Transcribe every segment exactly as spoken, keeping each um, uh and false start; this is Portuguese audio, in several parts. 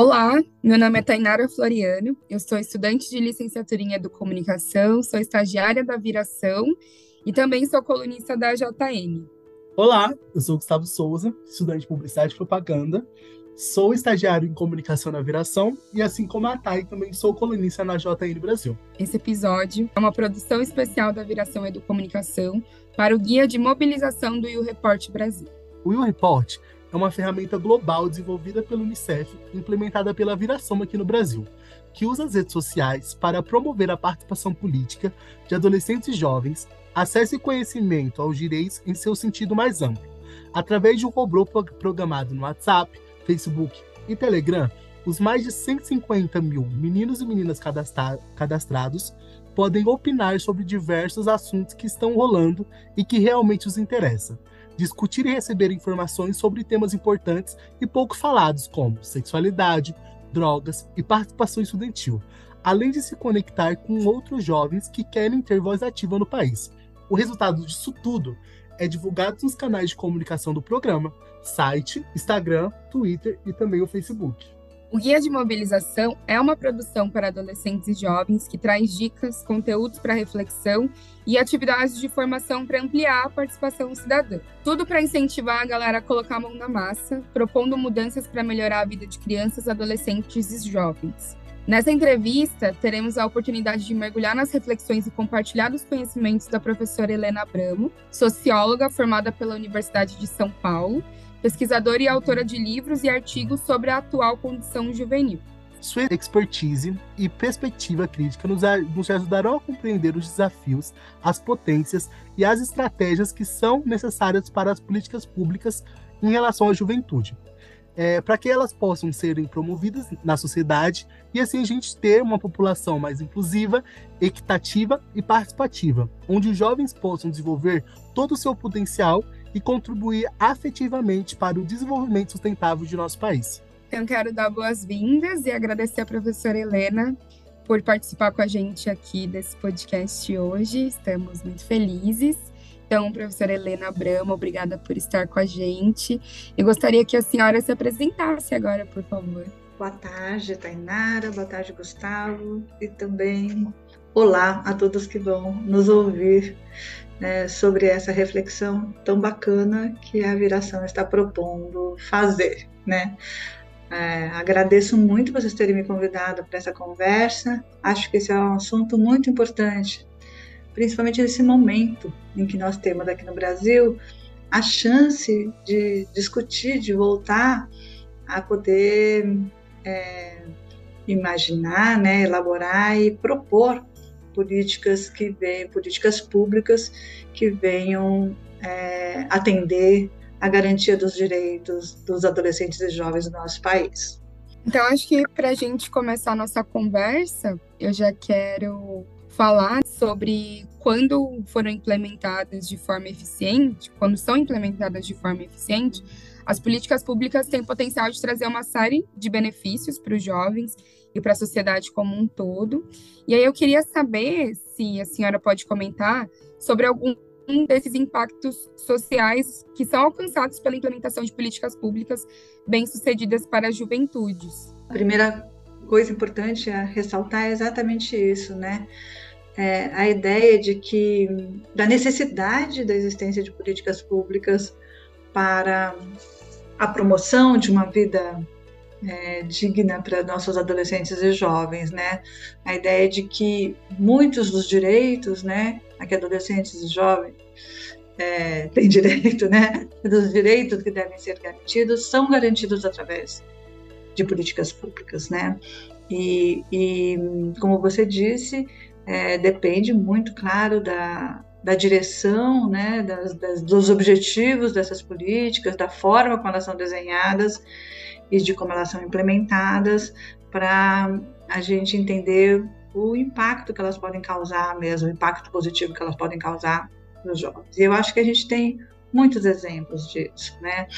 Olá, meu nome é Tainara Floriano, eu sou estudante de licenciatura em Educomunicação, sou estagiária da Viração e também sou colunista da J N. Olá, eu sou Gustavo Souza, estudante de Publicidade e Propaganda, sou estagiário em Comunicação na Viração e, assim como a Thay, também sou colunista na J N Brasil. Esse episódio é uma produção especial da Viração Educomunicação para o Guia de Mobilização do YouReport Brasil. O YouReport é uma ferramenta global desenvolvida pelo Unicef e implementada pela Viração aqui no Brasil, que usa as redes sociais para promover a participação política de adolescentes e jovens, acesso e conhecimento aos direitos em seu sentido mais amplo. Através de um robô programado no WhatsApp, Facebook e Telegram, os mais de cento e cinquenta mil meninos e meninas cadastra- cadastrados podem opinar sobre diversos assuntos que estão rolando e que realmente os interessam. Discutir e receber informações sobre temas importantes e pouco falados, como sexualidade, drogas e participação estudantil, além de se conectar com outros jovens que querem ter voz ativa no país. O resultado disso tudo é divulgado nos canais de comunicação do programa, site, Instagram, Twitter e também o Facebook. O Guia de Mobilização é uma produção para adolescentes e jovens que traz dicas, conteúdos para reflexão e atividades de formação para ampliar a participação cidadã. Tudo para incentivar a galera a colocar a mão na massa, propondo mudanças para melhorar a vida de crianças, adolescentes e jovens. Nessa entrevista, teremos a oportunidade de mergulhar nas reflexões e compartilhar os conhecimentos da professora Helena Abramo, socióloga formada pela Universidade de São Paulo, pesquisadora e autora de livros e artigos sobre a atual condição juvenil. Sua expertise e perspectiva crítica nos, nos ajudarão a compreender os desafios, as potências e as estratégias que são necessárias para as políticas públicas em relação à juventude, é, para que elas possam serem promovidas na sociedade e assim a gente ter uma população mais inclusiva, equitativa e participativa, onde os jovens possam desenvolver todo o seu potencial e contribuir afetivamente para o desenvolvimento sustentável de nosso país. Então, quero dar boas-vindas e agradecer a professora Helena por participar com a gente aqui desse podcast hoje. Estamos muito felizes. Então, professora Helena Abramo, obrigada por estar com a gente. Eu gostaria que a senhora se apresentasse agora, por favor. Boa tarde, Tainara. Boa tarde, Gustavo. E também olá a todos que vão nos ouvir né, sobre essa reflexão tão bacana que a Viração está propondo fazer, né? É, agradeço muito vocês terem me convidado para essa conversa. Acho que esse é um assunto muito importante, principalmente nesse momento em que nós temos aqui no Brasil a chance de discutir, de voltar a poder é, imaginar, né, elaborar e propor políticas que venham, políticas públicas que venham é, atender a garantia dos direitos dos adolescentes e jovens do nosso país. Então, acho que para a gente começar a nossa conversa, eu já quero falar sobre quando foram implementadas de forma eficiente, quando são implementadas de forma eficiente, as políticas públicas têm potencial de trazer uma série de benefícios para os jovens e para a sociedade como um todo. E aí eu queria saber se a senhora pode comentar sobre algum desses impactos sociais que são alcançados pela implementação de políticas públicas bem-sucedidas para as juventudes. A primeira coisa importante a ressaltar é exatamente isso, né? É a ideia de que, da necessidade da existência de políticas públicas para a promoção de uma vida é, digna para nossos adolescentes e jovens, né? A ideia de que muitos dos direitos, né, a que adolescentes e jovens é, têm direito, né, dos direitos que devem ser garantidos, são garantidos através de políticas públicas, né? E, e como você disse, é, depende muito, claro, da da direção, né, das, das, dos objetivos dessas políticas, da forma como elas são desenhadas e de como elas são implementadas, para a gente entender o impacto que elas podem causar mesmo, o impacto positivo que elas podem causar nos jovens. E eu acho que a gente tem muitos exemplos disso, né?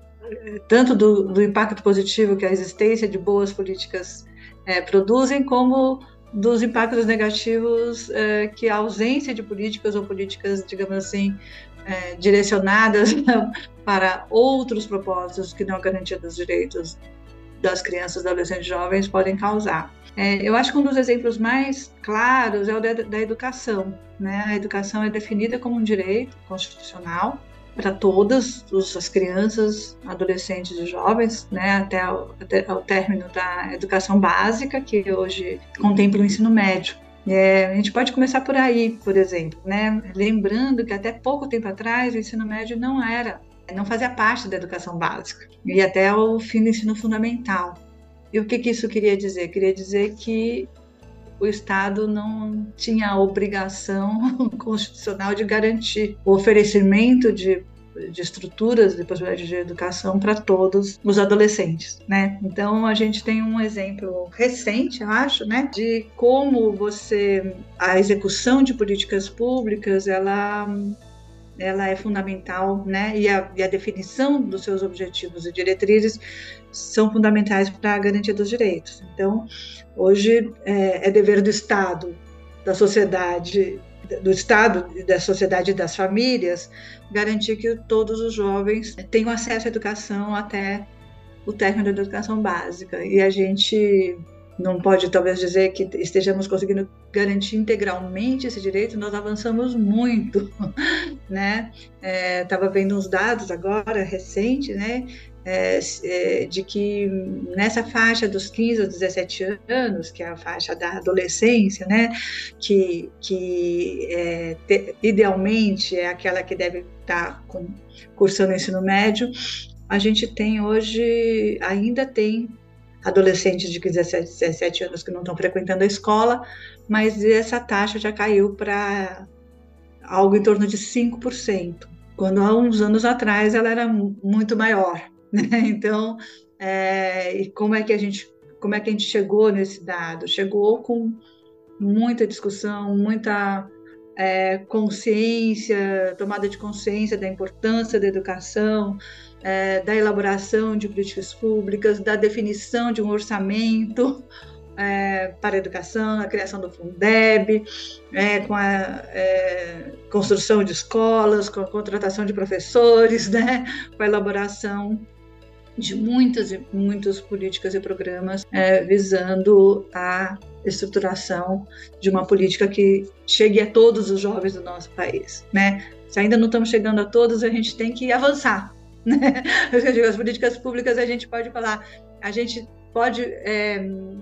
Tanto do, do impacto positivo que a existência de boas políticas é, produzem, como dos impactos negativos é, que a ausência de políticas ou políticas, digamos assim, é, direcionadas para outros propósitos que não a garantia dos direitos das crianças, adolescentes e jovens podem causar. É, eu acho que um dos exemplos mais claros é o da, da educação, né? A educação é definida como um direito constitucional para todas as crianças, adolescentes e jovens, né? Até o, até o término da educação básica, que hoje contempla o ensino médio. É, a gente pode começar por aí, por exemplo, né? Lembrando que até pouco tempo atrás o ensino médio não era, não fazia parte da educação básica, e até o fim do ensino fundamental. E o que, que isso queria dizer? Queria dizer que o Estado não tinha a obrigação constitucional de garantir o oferecimento de, de estruturas de possibilidade de educação para todos os adolescentes, né? Então, a gente tem um exemplo recente, eu acho, né, de como você, a execução de políticas públicas, ela... ela é fundamental, né? E a, e a definição dos seus objetivos e diretrizes são fundamentais para a garantia dos direitos. Então, hoje é, é dever do Estado, da sociedade, do Estado, da sociedade e das famílias, garantir que todos os jovens tenham acesso à educação até o término da educação básica. E a gente não pode, talvez, dizer que estejamos conseguindo garantir integralmente esse direito, nós avançamos muito, né? Estava é, vendo uns dados agora, recentes, né? É, é, de que nessa faixa dos quinze aos dezessete anos, que é a faixa da adolescência, né? Que, que é, te, idealmente é aquela que deve estar com, cursando o ensino médio, a gente tem hoje, ainda tem adolescentes de dezessete, dezessete anos que não estão frequentando a escola, mas essa taxa já caiu para algo em torno de cinco por cento, quando há uns anos atrás ela era muito maior, né? Então, é, e como é que a gente, como é que a gente chegou nesse dado? Chegou com muita discussão, muita é, consciência, tomada de consciência da importância da educação, É, da elaboração de políticas públicas, da definição de um orçamento é, para a educação, a criação do Fundeb, é, com a é, construção de escolas, com a contratação de professores, né, com a elaboração de muitas e muitas políticas e programas é, visando a estruturação de uma política que chegue a todos os jovens do nosso país, né? Se ainda não estamos chegando a todos, a gente tem que avançar. Né? As políticas públicas a gente pode falar, a gente pode é,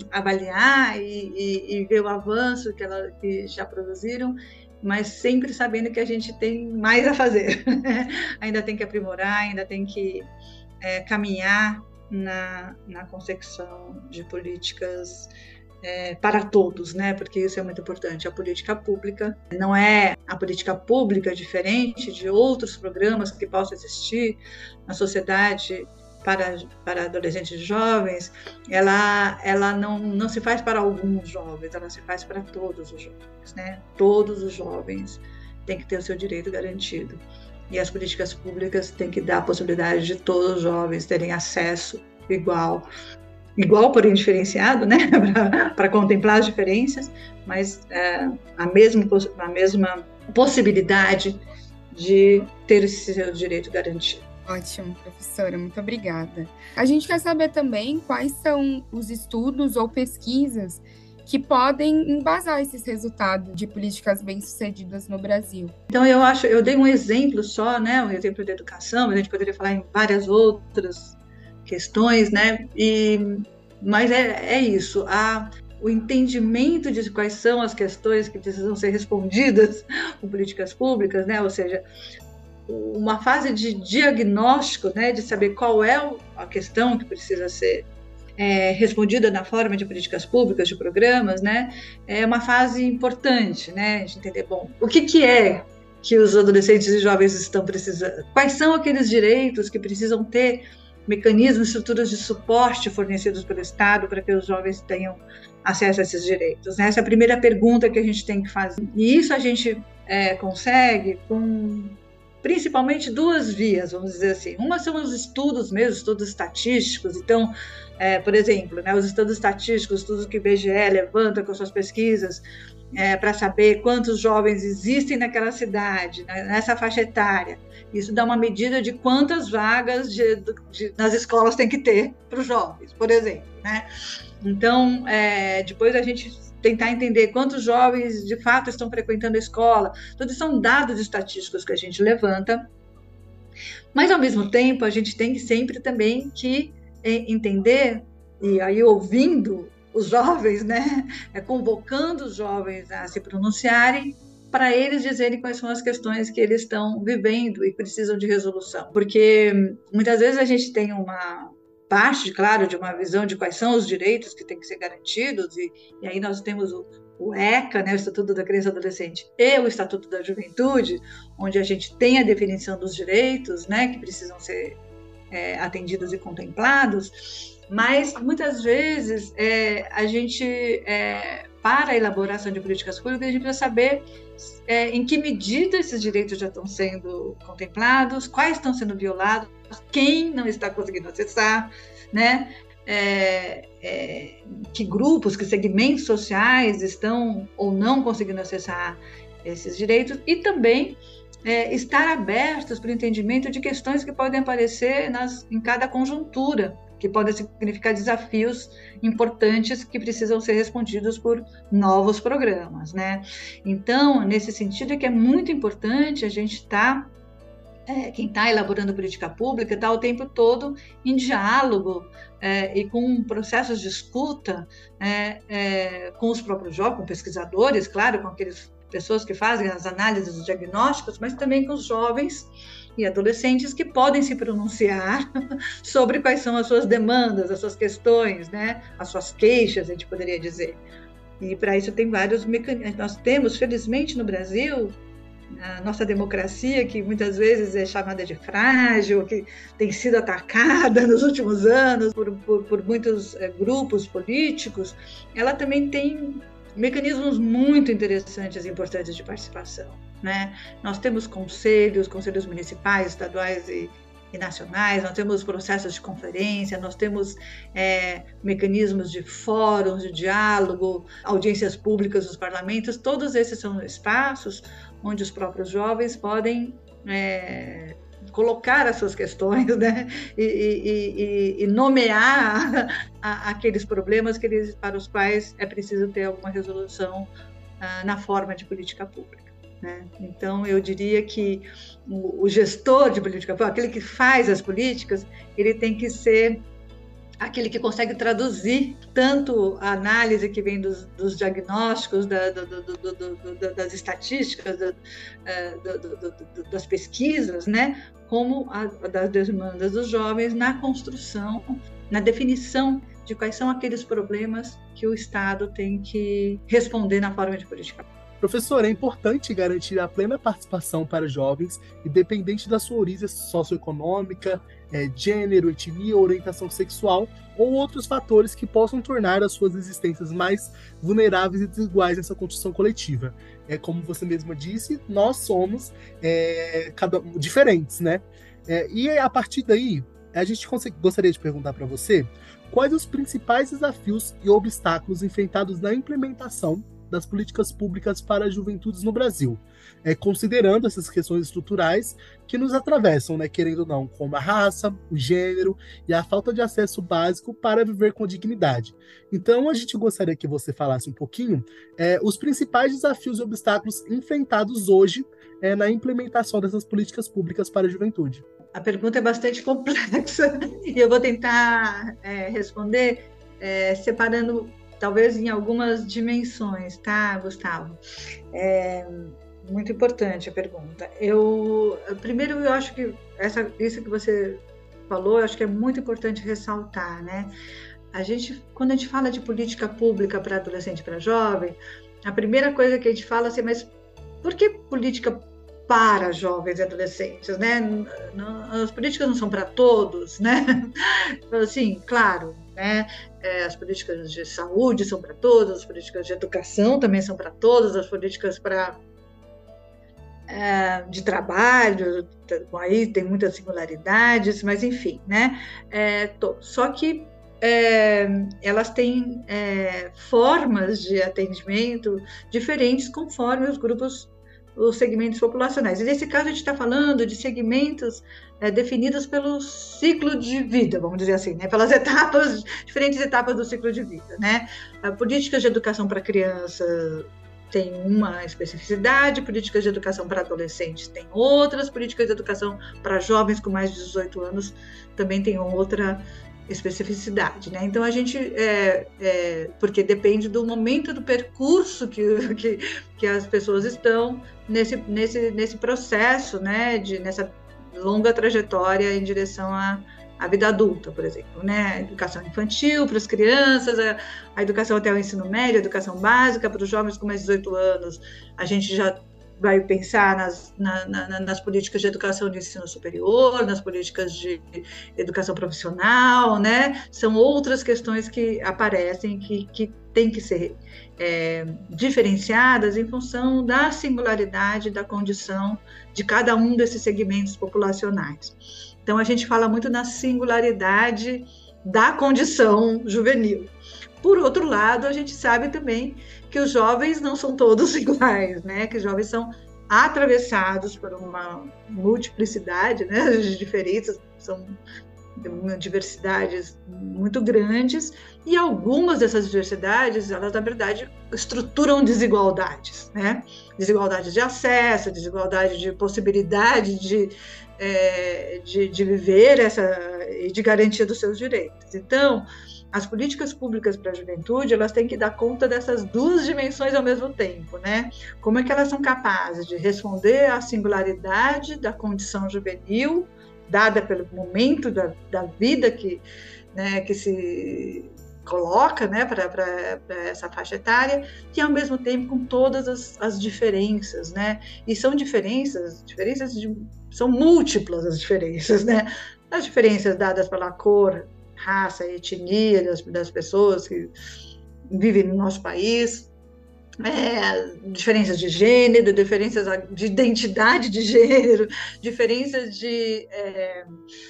avaliar e, e, e ver o avanço que, ela, que já produziram, mas sempre sabendo que a gente tem mais a fazer. Ainda tem que aprimorar, ainda tem que é, caminhar na, na consecução de políticas É, para todos, né? Porque isso é muito importante. A política pública não é a política pública diferente de outros programas que possam existir na sociedade para, para adolescentes e jovens. Ela, ela não, não se faz para alguns jovens, ela se faz para todos os jovens, né? Todos os jovens têm que ter o seu direito garantido. E as políticas públicas têm que dar a possibilidade de todos os jovens terem acesso igual igual, porém diferenciado, né, para contemplar as diferenças, mas é, a, mesma, a mesma possibilidade de ter esse seu direito garantido. Ótimo, professora, muito obrigada. A gente quer saber também quais são os estudos ou pesquisas que podem embasar esses resultados de políticas bem-sucedidas no Brasil. Então, eu acho, eu dei um exemplo só, né, um exemplo de educação, mas a gente poderia falar em várias outras questões, né? E, mas é, é isso, a, o entendimento de quais são as questões que precisam ser respondidas com políticas públicas, né? Ou seja, uma fase de diagnóstico, né? De saber qual é a questão que precisa ser é, respondida na forma de políticas públicas, de programas, né? É uma fase importante, né? De entender, bom, o que, que é que os adolescentes e jovens estão precisando? Quais são aqueles direitos que precisam ter mecanismos, estruturas de suporte fornecidos pelo Estado para que os jovens tenham acesso a esses direitos? Essa é a primeira pergunta que a gente tem que fazer. E isso a gente é, consegue com principalmente duas vias, vamos dizer assim. Uma são os estudos mesmo, estudos estatísticos. Então, é, por exemplo, né, os estudos estatísticos, estudos que o I B G E levanta com suas pesquisas, é, para saber quantos jovens existem naquela cidade, nessa faixa etária. Isso dá uma medida de quantas vagas de, de, nas escolas tem que ter para os jovens, por exemplo, né? Então, é, depois a gente tentar entender quantos jovens de fato estão frequentando a escola. Todos são dados estatísticos que a gente levanta, mas ao mesmo tempo a gente tem sempre também que é, entender, e aí ouvindo os jovens, né, é, convocando os jovens a se pronunciarem, para eles dizerem quais são as questões que eles estão vivendo e precisam de resolução. Porque muitas vezes a gente tem uma parte, claro, de uma visão de quais são os direitos que têm que ser garantidos, e, e aí nós temos o, o ECA, né, o Estatuto da Criança e Adolescente, e o Estatuto da Juventude, onde a gente tem a definição dos direitos, né, que precisam ser é, atendidos e contemplados, mas muitas vezes é, a gente, é, para a elaboração de políticas públicas, a gente precisa saber é, em que medida esses direitos já estão sendo contemplados, quais estão sendo violados, quem não está conseguindo acessar, né? É, é, que grupos, que segmentos sociais estão ou não conseguindo acessar esses direitos, e também é, estar abertos para o entendimento de questões que podem aparecer nas, em cada conjuntura, que podem significar desafios importantes que precisam ser respondidos por novos programas, né? Então, nesse sentido é que é muito importante a gente estar, é, quem está elaborando política pública, está o tempo todo em diálogo é, e com processos de escuta é, é, com os próprios jovens, com pesquisadores, claro, com aquelas pessoas que fazem as análises, os diagnósticos, mas também com os jovens e adolescentes que podem se pronunciar sobre quais são as suas demandas, as suas questões, né? As suas queixas, a gente poderia dizer. E para isso tem vários mecanismos. Nós temos, felizmente, no Brasil, a nossa democracia, que muitas vezes é chamada de frágil, que tem sido atacada nos últimos anos por, por, por muitos é, grupos políticos, ela também tem mecanismos muito interessantes e importantes de participação, né? Nós temos conselhos, conselhos municipais, estaduais e, e nacionais, nós temos processos de conferência, nós temos é, mecanismos de fóruns, de diálogo, audiências públicas nos parlamentos. Todos esses são espaços onde os próprios jovens podem é, colocar as suas questões, né? e, e, e, e nomear a, aqueles problemas que eles, para os quais é preciso ter alguma resolução ah, na forma de política pública, né? Então, eu diria que o, o gestor de política pública, aquele que faz as políticas, ele tem que ser aquele que consegue traduzir tanto a análise que vem dos, dos diagnósticos, da, do, do, do, do, das estatísticas, do, do, das pesquisas, né, como a, das demandas dos jovens na construção, na definição de quais são aqueles problemas que o Estado tem que responder na forma de política. Professor, é importante garantir a plena participação para jovens, independente da sua origem socioeconômica, é, gênero, etnia, orientação sexual ou outros fatores que possam tornar as suas existências mais vulneráveis e desiguais nessa construção coletiva. É, como você mesma disse, nós somos é, cada, diferentes, né? É, e a partir daí, a gente consegue, gostaria de perguntar para você quais os principais desafios e obstáculos enfrentados na implementação das políticas públicas para as juventudes no Brasil, é, considerando essas questões estruturais que nos atravessam, né, querendo ou não, como a raça, o gênero e a falta de acesso básico para viver com dignidade. Então, a gente gostaria que você falasse um pouquinho é, os principais desafios e obstáculos enfrentados hoje é, na implementação dessas políticas públicas para a juventude. A pergunta é bastante complexa e eu vou tentar é, responder é, separando talvez em algumas dimensões, tá, Gustavo? É muito importante a pergunta. Eu, primeiro, eu acho que essa, isso que você falou, eu acho que é muito importante ressaltar, né? A gente, quando a gente fala de política pública para adolescente e para jovem, a primeira coisa que a gente fala é assim, mas por que política para jovens e adolescentes, né? As políticas não são para todos, né? Assim, claro, né? As políticas de saúde são para todos, as políticas de educação também são para todos, as políticas para é, de trabalho, aí tem muitas singularidades, mas enfim, né? É, só que é, elas têm é, formas de atendimento diferentes conforme os grupos, os segmentos populacionais. E nesse caso a gente está falando de segmentos é, definidos pelo ciclo de vida, vamos dizer assim, né? Pelas etapas, diferentes etapas do ciclo de vida, né? A políticas de educação para criança tem uma especificidade, políticas de educação para adolescentes tem outras, políticas de educação para jovens com mais de dezoito anos também tem outra especificidade, né? Então a gente, é, é, porque depende do momento do percurso que, que, que as pessoas estão nesse, nesse, nesse processo, né? De, nessa longa trajetória em direção à, à vida adulta, por exemplo, né? A educação infantil para as crianças, a, a educação até o ensino médio, a educação básica para os jovens com mais de dezoito anos, a gente já vai pensar nas, na, na, nas políticas de educação de ensino superior, nas políticas de educação profissional, né? São outras questões que aparecem, que, que têm que ser é, diferenciadas em função da singularidade da condição de cada um desses segmentos populacionais. Então, a gente fala muito na singularidade da condição juvenil. Por outro lado, a gente sabe também que os jovens não são todos iguais, né? Que os jovens são atravessados por uma multiplicidade, né, de diferenças, são diversidades muito grandes, e algumas dessas diversidades, elas, na verdade, estruturam desigualdades, né? Desigualdade de acesso, desigualdade de possibilidade de, é, de, de viver essa, e de garantia dos seus direitos. Então, as políticas públicas para a juventude, elas têm que dar conta dessas duas dimensões ao mesmo tempo, né? Como é que elas são capazes de responder à singularidade da condição juvenil, dada pelo momento da, da vida que, né, que se coloca, né, para essa faixa etária, e ao mesmo tempo com todas as, as diferenças, né? E são diferenças, diferenças de, são múltiplas as diferenças, né? As diferenças dadas pela cor, raça, etnia das, das pessoas que vivem no nosso país, é, diferenças de gênero, diferenças de identidade de gênero, diferenças de, é,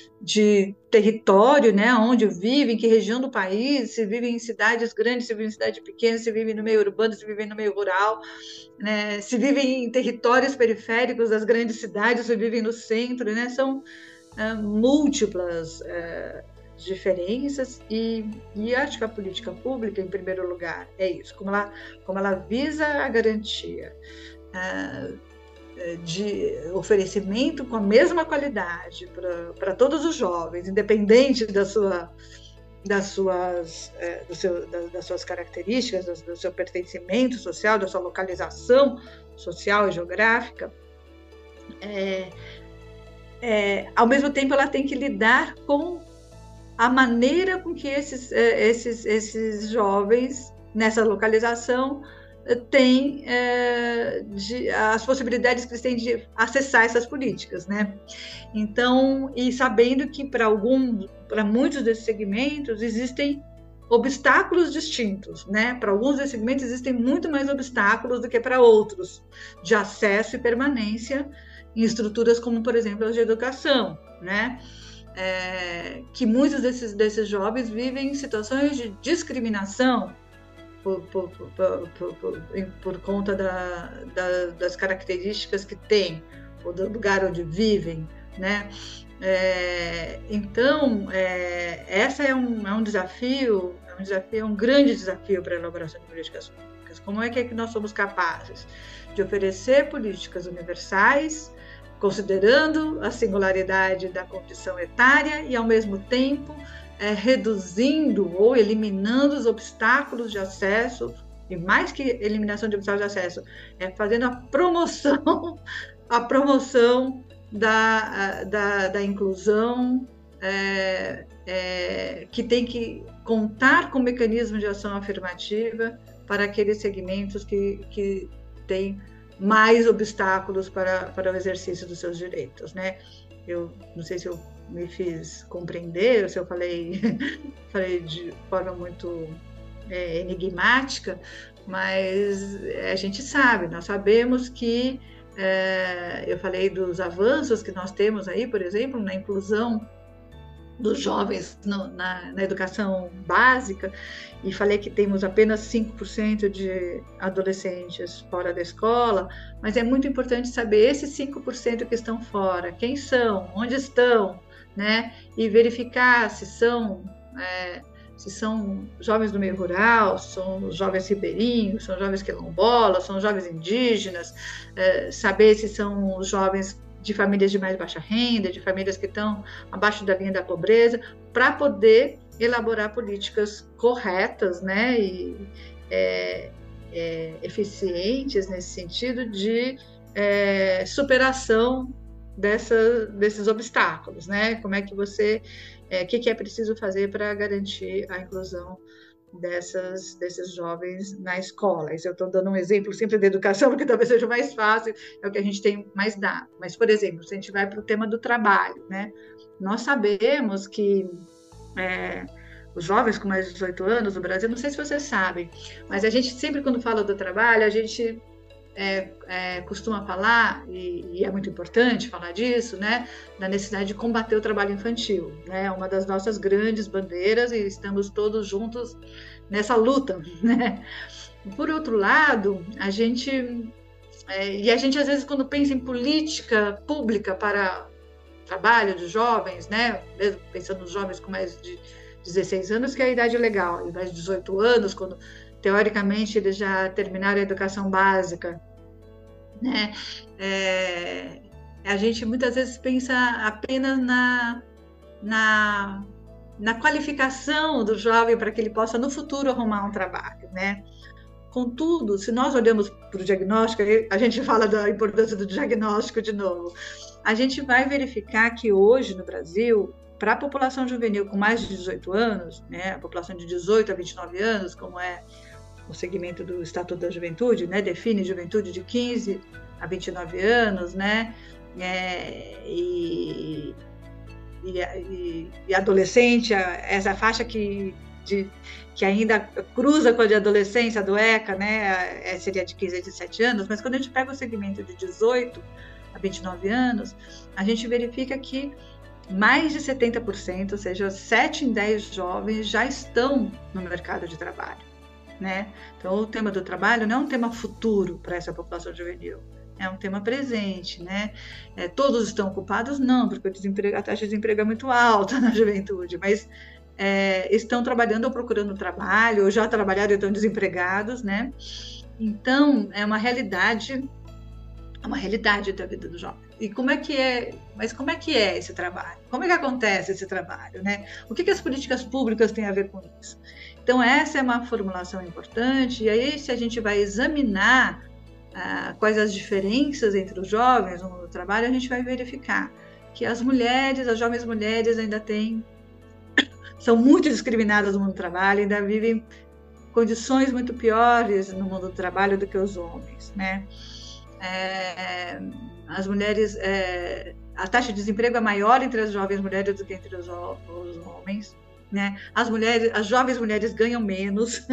de território, né, onde vivem, que região do país, se vivem em cidades grandes, se vivem em cidades pequenas, se vivem no meio urbano, se vivem no meio rural, né, se vivem em territórios periféricos das grandes cidades, se vivem no centro, né, são é, múltiplas é, diferenças, e, e acho que a política pública, em primeiro lugar, é isso, como ela, como ela visa a garantia uh, de oferecimento com a mesma qualidade para todos os jovens, independente da sua, das, suas, uh, do seu, da, das suas características, do, do seu pertencimento social, da sua localização social e geográfica, é, é, ao mesmo tempo ela tem que lidar com a maneira com que esses, esses, esses jovens, nessa localização, têm é, de, as possibilidades que eles têm de acessar essas políticas, né? Então, e sabendo que para alguns, para muitos desses segmentos, existem obstáculos distintos, né? Para alguns desses segmentos existem muito mais obstáculos do que para outros, de acesso e permanência em estruturas como, por exemplo, as de educação, né? É, que muitos desses, desses jovens vivem em situações de discriminação por, por, por, por, por, por conta da, da, das características que têm, ou do lugar onde vivem, né? É, então, é, essa é um, é um desafio, é um desafio, é um grande desafio para a elaboração de políticas públicas. Como é que, é que nós somos capazes de oferecer políticas universais, considerando a singularidade da condição etária e, ao mesmo tempo, é, reduzindo ou eliminando os obstáculos de acesso, e mais que eliminação de obstáculos de acesso, é fazendo a promoção, a promoção da, da, da inclusão, é, é, que tem que contar com mecanismos de ação afirmativa para aqueles segmentos que, que têm mais obstáculos para, para o exercício dos seus direitos, né? Eu não sei se eu me fiz compreender, ou se eu falei, falei de forma muito é, enigmática, mas a gente sabe, nós sabemos que, é, eu falei dos avanços que nós temos aí, por exemplo, na inclusão dos jovens no, na, na educação básica, e falei que temos apenas cinco por cento de adolescentes fora da escola, mas é muito importante saber esses cinco por cento que estão fora, quem são, onde estão, né? E verificar se são, é, se são jovens do meio rural, são jovens ribeirinhos, são jovens quilombolas, são jovens indígenas, é, saber se são jovens de famílias de mais baixa renda, de famílias que estão abaixo da linha da pobreza, para poder elaborar políticas corretas, né, e é, é, eficientes nesse sentido de é, superação dessa, desses obstáculos, né? Como é que você, é, o que, que é preciso fazer para garantir a inclusão Dessas, desses jovens na escola. Isso eu estou dando um exemplo sempre da educação, porque talvez seja mais fácil, é o que a gente tem mais dado. Mas, por exemplo, se a gente vai para o tema do trabalho, né? Nós sabemos que é, os jovens com mais de dezoito anos no Brasil, não sei se vocês sabem, mas a gente sempre, quando fala do trabalho, a gente é, é, costuma falar, e, e é muito importante falar disso, né, da necessidade de combater o trabalho infantil, né, é uma das nossas grandes bandeiras e estamos todos juntos nessa luta, né. Por outro lado, a gente, é, e a gente às vezes quando pensa em política pública para trabalho de jovens, né, mesmo pensando nos jovens com mais de dezesseis anos, que é a idade legal, e mais de dezoito anos, quando teoricamente eles já terminaram a educação básica, né? É, a gente muitas vezes pensa apenas na, na, na qualificação do jovem para que ele possa no futuro arrumar um trabalho, né? Contudo, se nós olhamos para o diagnóstico, a gente fala da importância do diagnóstico de novo, a gente vai verificar que hoje no Brasil, para a população juvenil com mais de dezoito anos, né, a população de dezoito a vinte e nove anos, como é o segmento do Estatuto da Juventude, né, define juventude de quinze a vinte e nove anos, né, é, e, e, e, e adolescente, essa faixa que, de, que ainda cruza com a de adolescência do ECA, né, é, seria de quinze a dezessete anos, mas quando a gente pega o segmento de dezoito a vinte e nove anos, a gente verifica que mais de setenta por cento, ou seja, sete em dez jovens já estão no mercado de trabalho, né? Então, o tema do trabalho não é um tema futuro para essa população juvenil, é um tema presente, né? É, todos estão ocupados? Não, porque o desemprego, a taxa de desemprego é muito alta na juventude, mas é, estão trabalhando ou procurando trabalho, ou já trabalharam e estão desempregados, né? Então, é uma realidade, é uma realidade da vida do jovem. E como é que é, mas como é que é esse trabalho? Como é que acontece esse trabalho, né? O que, que as políticas públicas têm a ver com isso? Então, essa é uma formulação importante, e aí se a gente vai examinar ah, quais as diferenças entre os jovens no mundo do trabalho, a gente vai verificar que as mulheres, as jovens mulheres ainda têm, são muito discriminadas no mundo do trabalho, ainda vivem condições muito piores no mundo do trabalho do que os homens, né? É, as mulheres, é, a taxa de desemprego é maior entre as jovens mulheres do que entre os, os homens, né? As mulheres, as jovens mulheres ganham menos,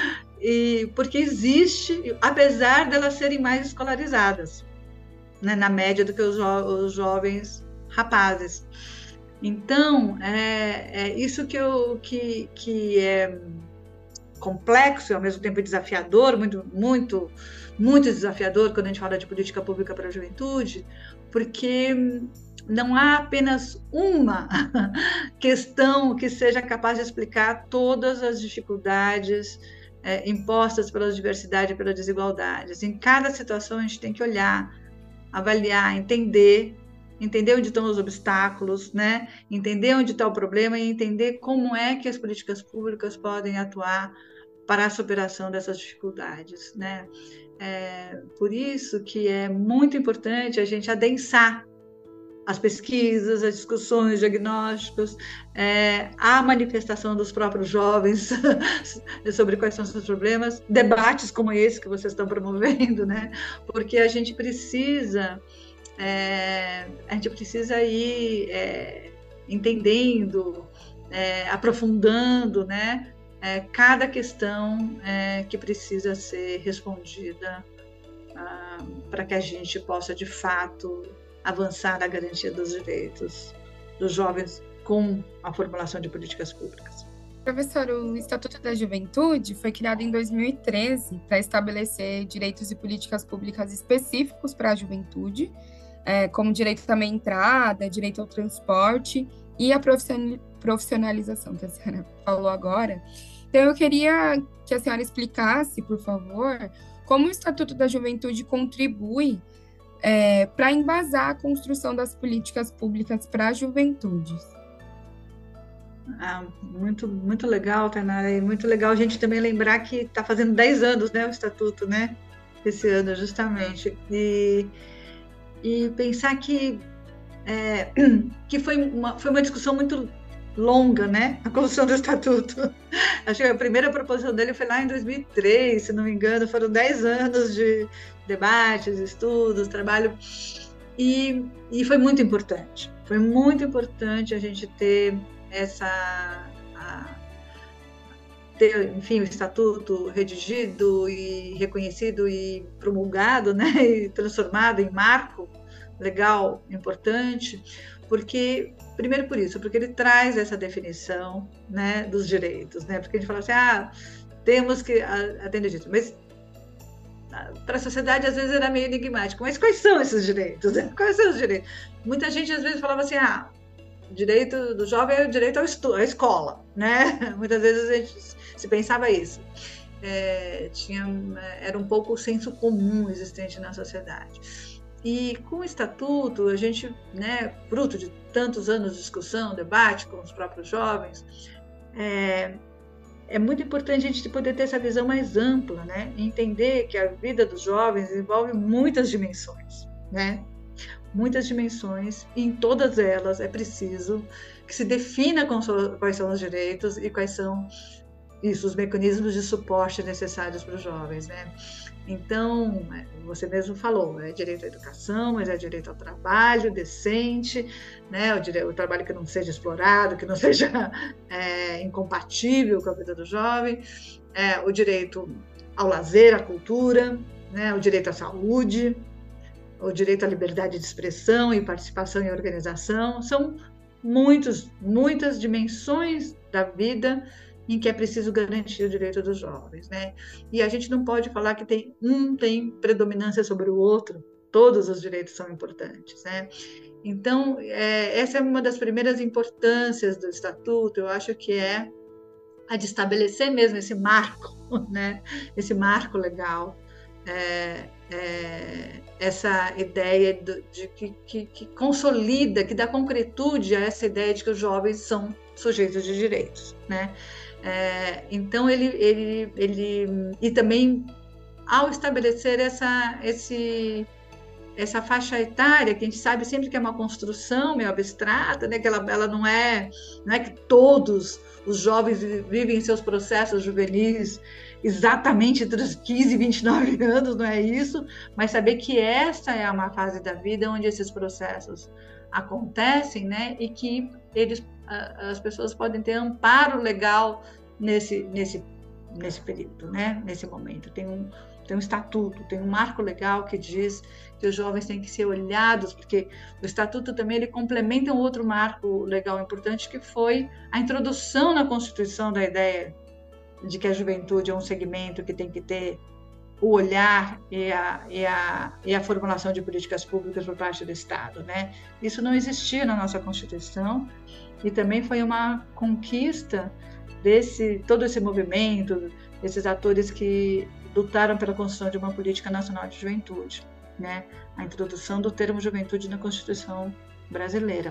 e porque existe, apesar delas serem mais escolarizadas, né, na média do que os, jo os jovens rapazes. Então, é, é isso que, eu, que, que é complexo e ao mesmo tempo desafiador, muito, muito, muito desafiador quando a gente fala de política pública para a juventude, porque não há apenas uma questão que seja capaz de explicar todas as dificuldades é, impostas pela diversidade e pela desigualdade. Em cada situação a gente tem que olhar, avaliar, entender, entender onde estão os obstáculos, né? Entender onde está o problema e entender como é que as políticas públicas podem atuar para a superação dessas dificuldades, né? É, por isso que é muito importante a gente adensar as pesquisas, as discussões, os diagnósticos, é, a manifestação dos próprios jovens sobre quais são os seus problemas, debates como esse que vocês estão promovendo, né? Porque a gente precisa, é, a gente precisa ir é, entendendo, é, aprofundando, né? É, cada questão é, que precisa ser respondida ah, para que a gente possa, de fato, avançar na garantia dos direitos dos jovens com a formulação de políticas públicas. Professor, o Estatuto da Juventude foi criado em dois mil e treze para estabelecer direitos e políticas públicas específicos para a juventude, é, como direito também à entrada, direito ao transporte e a profissionalização, que a senhora falou agora. Então, eu queria que a senhora explicasse, por favor, como o Estatuto da Juventude contribui é, para embasar a construção das políticas públicas para a juventude. Ah, muito, muito legal, Tainara, e muito legal a gente também lembrar que está fazendo dez anos, né, o Estatuto, né, esse ano, justamente, e, e pensar que, é, que foi, uma, foi uma discussão muito longa, né, a construção do Estatuto. Acho que a primeira proposição dele foi lá em dois mil e três, se não me engano, foram dez anos de debates, estudos, trabalho, e, e foi muito importante, foi muito importante a gente ter essa a, ter, enfim, o estatuto redigido e reconhecido e promulgado, né, e transformado em marco legal importante, porque primeiro por isso, porque ele traz essa definição, né, dos direitos, né, porque a gente fala assim, ah, temos que atender disso, mas para a sociedade às vezes era meio enigmático, mas quais são esses direitos? Quais são os direitos? Muita gente às vezes falava assim, ah, o direito do jovem é o direito ao estu- à escola, né? Muitas vezes a gente se pensava isso. É, tinha, era um pouco o senso comum existente na sociedade. E com o Estatuto, a gente, né, fruto de tantos anos de discussão, debate com os próprios jovens, é, é muito importante a gente poder ter essa visão mais ampla, né? Entender que a vida dos jovens envolve muitas dimensões, né? Muitas dimensões, e em todas elas é preciso que se defina quais são os direitos e quais são isso, os mecanismos de suporte necessários para os jovens, né? Então, você mesmo falou, é direito à educação, mas é direito ao trabalho decente, né? O, direito, o trabalho que não seja explorado, que não seja é, incompatível com a vida do jovem, é, o direito ao lazer, à cultura, né? O direito à saúde, o direito à liberdade de expressão e participação em organização, são muitos, muitas dimensões da vida em que é preciso garantir o direito dos jovens, né? E a gente não pode falar que tem, um tem predominância sobre o outro, todos os direitos são importantes, né? Então, é, essa é uma das primeiras importâncias do Estatuto, eu acho que é a de estabelecer mesmo esse marco, né? Esse marco legal, é, É, essa ideia de, de que, que, que consolida, que dá concretude a essa ideia de que os jovens são sujeitos de direitos, né? É, então ele, ele, ele e também ao estabelecer essa, esse, essa faixa etária que a gente sabe sempre que é uma construção meio abstrata, né? Que ela, ela não é, não é que todos os jovens vivem seus processos juvenis exatamente entre os quinze e vinte e nove anos, não é isso, mas saber que essa é uma fase da vida onde esses processos acontecem, né, e que eles, as pessoas podem ter amparo legal nesse, nesse, nesse período, né, nesse momento. Tem um, tem um estatuto, tem um marco legal que diz que os jovens têm que ser olhados, porque o estatuto também ele complementa um outro marco legal importante, que foi a introdução na Constituição da ideia de que a juventude é um segmento que tem que ter o olhar e a, e a, e a formulação de políticas públicas por parte do Estado, né? Isso não existia na nossa Constituição e também foi uma conquista desse todo esse movimento, desses atores que lutaram pela construção de uma política nacional de juventude, né? A introdução do termo juventude na Constituição brasileira.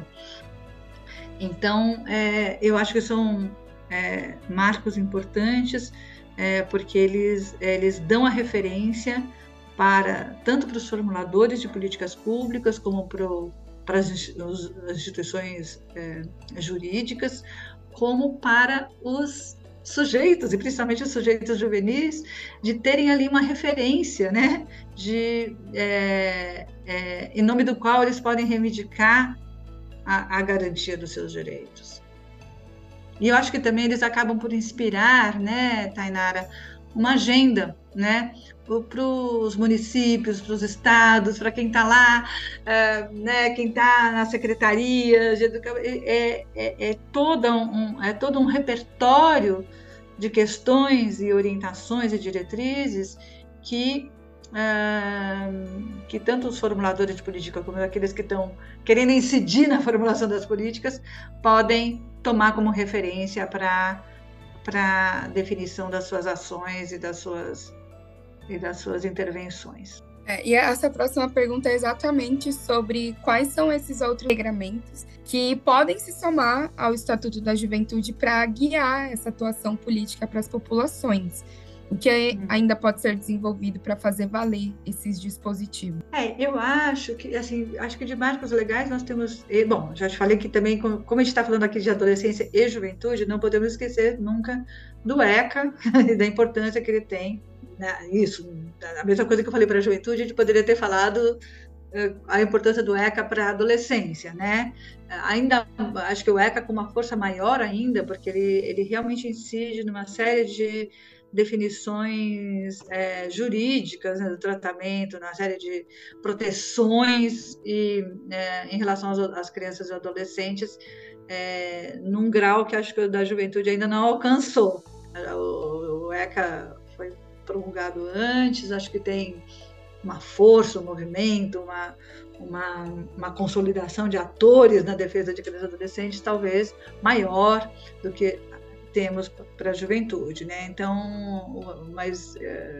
Então, é, eu acho que são É, marcos importantes, é, porque eles, eles dão a referência para, tanto para os formuladores de políticas públicas, como pro, para as instituições é, jurídicas, como para os sujeitos, e principalmente os sujeitos juvenis, de terem ali uma referência, né, de, é, é, em nome do qual eles podem reivindicar a, a garantia dos seus direitos. E eu acho que também eles acabam por inspirar, né, Tainara, uma agenda, né, para os municípios, para os estados, para quem está lá, é, né, quem está na secretaria de educação, é, é, é, todo um, é todo um repertório de questões e orientações e diretrizes que, uh, que tanto os formuladores de política como aqueles que estão querendo incidir na formulação das políticas podem tomar como referência para para definição das suas ações e das suas, e das suas intervenções. É, e essa próxima pergunta é exatamente sobre quais são esses outros regramentos que podem se somar ao Estatuto da Juventude para guiar essa atuação política para as populações. O que hum. ainda pode ser desenvolvido para fazer valer esses dispositivos? É, eu acho que, assim, acho que de marcos legais nós temos... Bom, já te falei que também, como a gente está falando aqui de adolescência e juventude, não podemos esquecer nunca do ECA e da importância que ele tem. Né? Isso, a mesma coisa que eu falei para a juventude, a gente poderia ter falado a importância do ECA para a adolescência, né? Ainda acho que o ECA com uma força maior ainda, porque ele, ele realmente incide numa série de definições é, jurídicas, né, do tratamento, na série de proteções e, é, em relação às, às crianças e adolescentes, é, num grau que acho que o da juventude ainda não alcançou. O, o ECA foi promulgado antes, acho que tem uma força, um movimento, uma, uma, uma consolidação de atores na defesa de crianças e adolescentes, talvez maior do que temos para a juventude, né? Então, mas,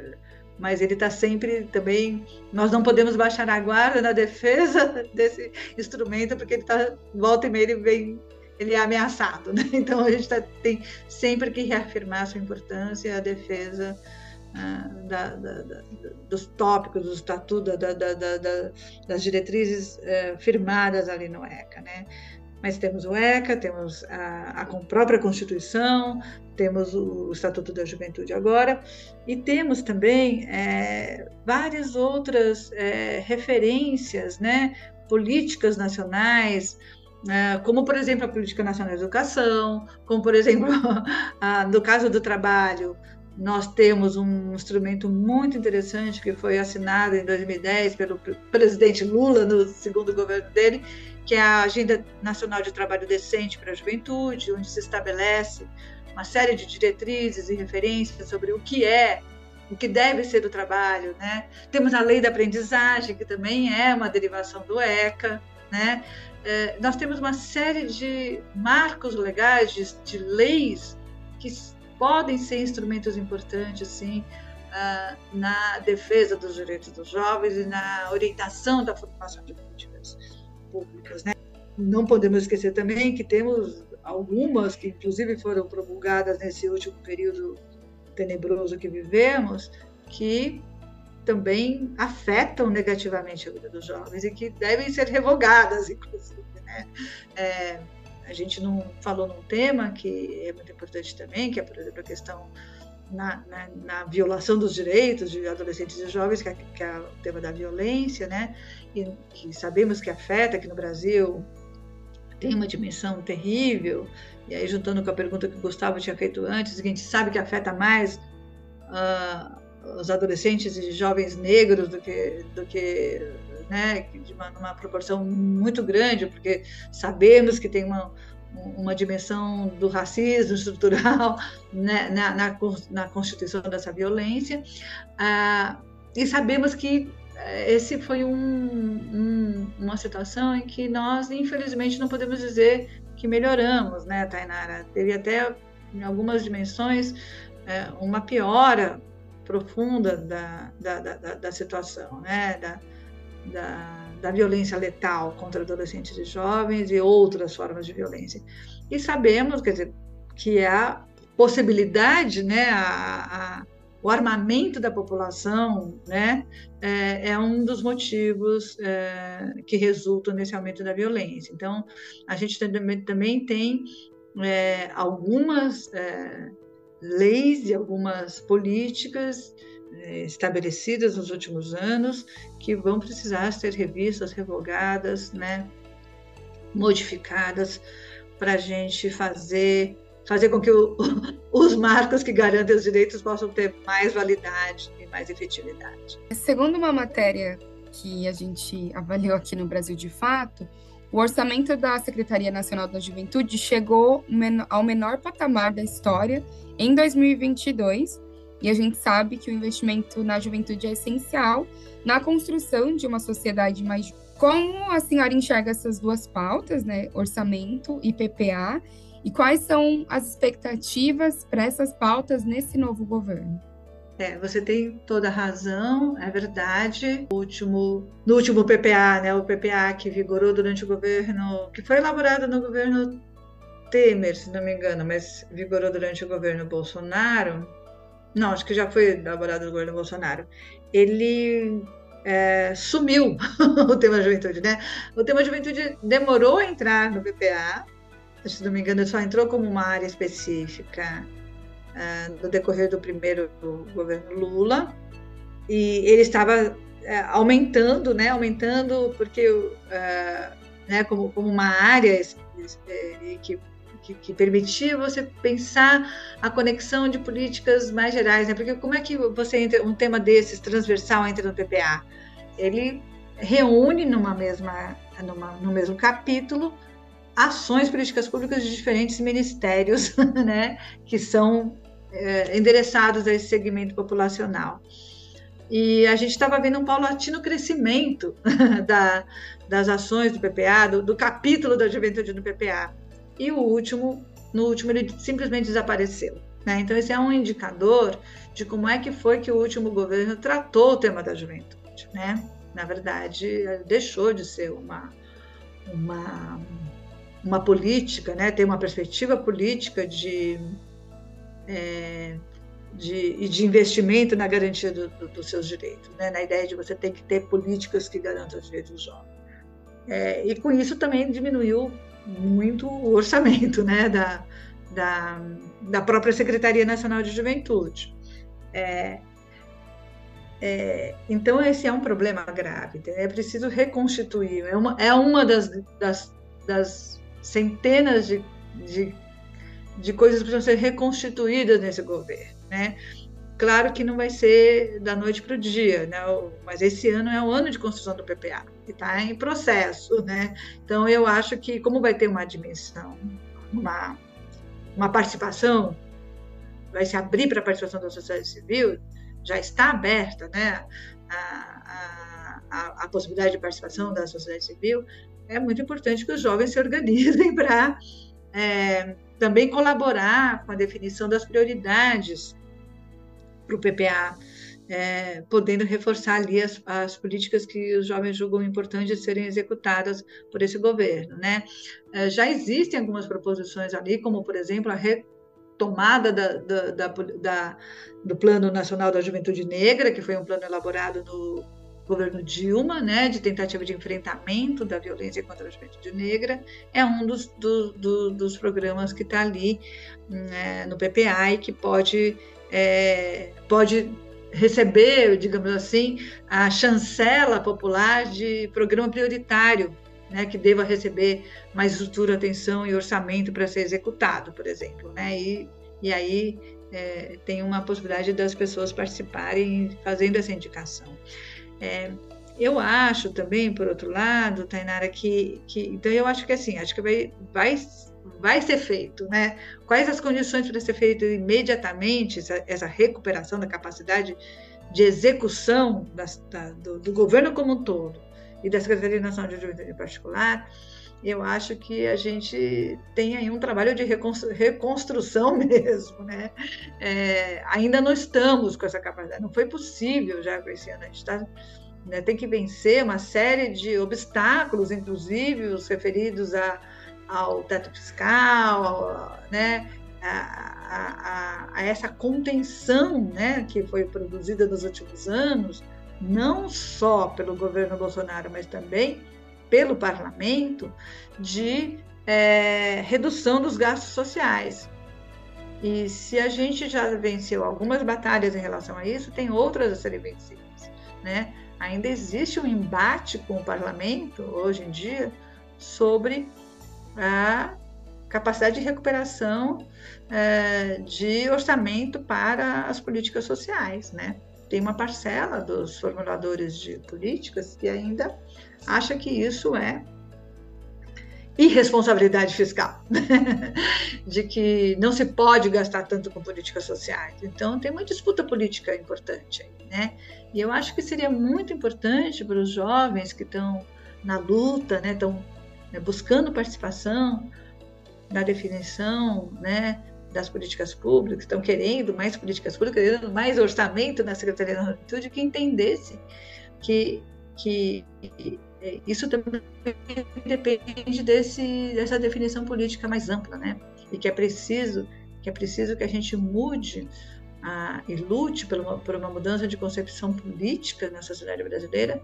mas ele está sempre também, nós não podemos baixar a guarda na defesa desse instrumento, porque ele está, volta e meia, ele vem, ele é ameaçado, né? Então a gente tá, tem sempre que reafirmar a sua importância, a defesa uh, da, da, da, dos tópicos, do estatuto, da, da, da, da, das diretrizes uh, firmadas ali no ECA, né? Mas temos o ECA, temos a, a própria Constituição, temos o Estatuto da Juventude agora, e temos também é, várias outras é, referências, né, políticas nacionais, é, como, por exemplo, a Política Nacional de Educação, como, por exemplo, a, no caso do trabalho, nós temos um instrumento muito interessante que foi assinado em dois mil e dez pelo presidente Lula, no segundo governo dele, que é a Agenda Nacional de Trabalho Decente para a Juventude, onde se estabelece uma série de diretrizes e referências sobre o que é, o que deve ser o trabalho, né? Temos a Lei da Aprendizagem, que também é uma derivação do ECA, né? É, nós temos uma série de marcos legais, de, de leis que podem ser instrumentos importantes, sim, uh, na defesa dos direitos dos jovens e na orientação da formação de políticas públicas, né? Não podemos esquecer também que temos algumas que, inclusive, foram promulgadas nesse último período tenebroso que vivemos, que também afetam negativamente a vida dos jovens e que devem ser revogadas, inclusive, né? É, a gente não falou num tema que é muito importante também, que é, por exemplo, a questão na, na, na violação dos direitos de adolescentes e jovens, que é, que é o tema da violência, né? E que sabemos que afeta, que no Brasil tem uma dimensão terrível, e aí juntando com a pergunta que o Gustavo tinha feito antes, a gente sabe que afeta mais uh, os adolescentes e jovens negros do que, do que né, de uma, uma proporção muito grande, porque sabemos que tem uma, uma dimensão do racismo estrutural, né, na, na, na constituição dessa violência, uh, e sabemos que esse foi um, um, uma situação em que nós, infelizmente, não podemos dizer que melhoramos, né, Tainara? Teve até, em algumas dimensões, é, uma piora profunda da, da, da, da situação, né, da, da, da violência letal contra adolescentes e jovens e outras formas de violência. E sabemos, quer dizer, que a possibilidade, né, a, a o armamento da população, né, é, é um dos motivos é, que resultam nesse aumento da violência. Então, a gente também, também tem é, algumas é, leis e algumas políticas é, estabelecidas nos últimos anos que vão precisar ser revistas, revogadas, né, modificadas para a gente fazer... fazer com que o, os marcos que garantem os direitos possam ter mais validade e e mais efetividade. Segundo uma matéria que a gente avaliou aqui no Brasil de Fato, o orçamento da Secretaria Nacional da Juventude chegou ao menor patamar da história em dois mil e vinte e dois, e a gente sabe que o investimento na juventude é essencial na construção de uma sociedade mais justa. Como a senhora enxerga essas duas pautas, né, orçamento e P P A, e quais são as expectativas para essas pautas nesse novo governo? É, você tem toda a razão, é verdade. No último, no último P P A, né, o P P A que vigorou durante o governo, que foi elaborado no governo Temer, se não me engano, mas vigorou durante o governo Bolsonaro, não, acho que já foi elaborado no governo Bolsonaro, ele é, sumiu o tema juventude, né? O tema juventude demorou a entrar no P P A, se não me engano, só entrou como uma área específica uh, no decorrer do primeiro governo Lula, e ele estava uh, aumentando, né? Aumentando porque, uh, né? Como, como uma área que Que, que permitia você pensar a conexão de políticas mais gerais, né? Porque como é que você entra, um tema desses, transversal, entra no P P A? Ele reúne numa mesma, numa, no mesmo capítulo ações políticas públicas de diferentes ministérios, né? Que são é, endereçados a esse segmento populacional. E a gente estava vendo um paulatino crescimento da, das ações do P P A, do, do capítulo da juventude no P P A. E o último, no último, ele simplesmente desapareceu, né? Então, esse é um indicador de como é que foi que o último governo tratou o tema da juventude, né? Na verdade, deixou de ser uma, uma, uma política, né? Ter uma perspectiva política de, é, de, de investimento na garantia do, do, dos seus direitos, né? Na ideia de você ter que ter políticas que garantam os direitos dos jovens. É, e com isso também diminuiu muito o orçamento, né, da, da, da própria Secretaria Nacional de Juventude. É, é, então, esse é um problema grave, é preciso reconstituir, é uma, é uma das, das, das centenas de, de, de coisas que precisam ser reconstituídas nesse governo, né? Claro que não vai ser da noite para o dia, né? Mas esse ano é o ano de construção do P P A, que está em processo, né? Então, eu acho que, como vai ter uma dimensão, uma, uma participação, vai se abrir para a participação da sociedade civil, já está aberta, né? A, a, a possibilidade de participação da sociedade civil, é muito importante que os jovens se organizem para é, também colaborar com a definição das prioridades para o P P A, é, podendo reforçar ali as, as políticas que os jovens julgam importantes de serem executadas por esse governo, né? É, já existem algumas proposições ali, como, por exemplo, a retomada da, da, da, da, do Plano Nacional da Juventude Negra, que foi um plano elaborado no governo Dilma, né, de tentativa de enfrentamento da violência contra a juventude negra, é um dos, do, do, dos programas que está ali né, no P P A e que pode É, pode receber, digamos assim, a chancela popular de programa prioritário, né, que deva receber mais estrutura, atenção e orçamento para ser executado, por exemplo, né, e, e aí é, tem uma possibilidade das pessoas participarem fazendo essa indicação. É, eu acho também, por outro lado, Tainara, que, que então eu acho que assim, acho que vai, vai vai ser feito, né? Quais as condições para ser feito imediatamente essa, essa recuperação da capacidade de execução das, da, do, do governo como um todo e da Secretaria Nacional de Juventude em particular? Eu acho que a gente tem aí um trabalho de reconstru, reconstrução mesmo, né? É, ainda não estamos com essa capacidade, não foi possível já com esse ano, a gente está né, tem que vencer uma série de obstáculos, inclusive os referidos a ao teto fiscal, né, a, a, a essa contenção né, que foi produzida nos últimos anos, não só pelo governo Bolsonaro, mas também pelo parlamento, de é, redução dos gastos sociais. E se a gente já venceu algumas batalhas em relação a isso, tem outras a serem vencidas, né? Ainda existe um embate com o parlamento, hoje em dia, sobre a capacidade de recuperação é, de orçamento para as políticas sociais, né? tem uma parcela dos formuladores de políticas que ainda acha que isso é irresponsabilidade fiscal, de que não se pode gastar tanto com políticas sociais. Então, tem uma disputa política importante aí, né? E eu acho que seria muito importante para os jovens que estão na luta, né, estão né, buscando participação na definição, né, das políticas públicas, estão querendo mais políticas públicas, querendo mais orçamento na Secretaria da Juventude, que entendesse que, que isso também depende desse, dessa definição política mais ampla, né? E que é preciso que, é preciso que a gente mude a, e lute por uma, por uma mudança de concepção política na sociedade brasileira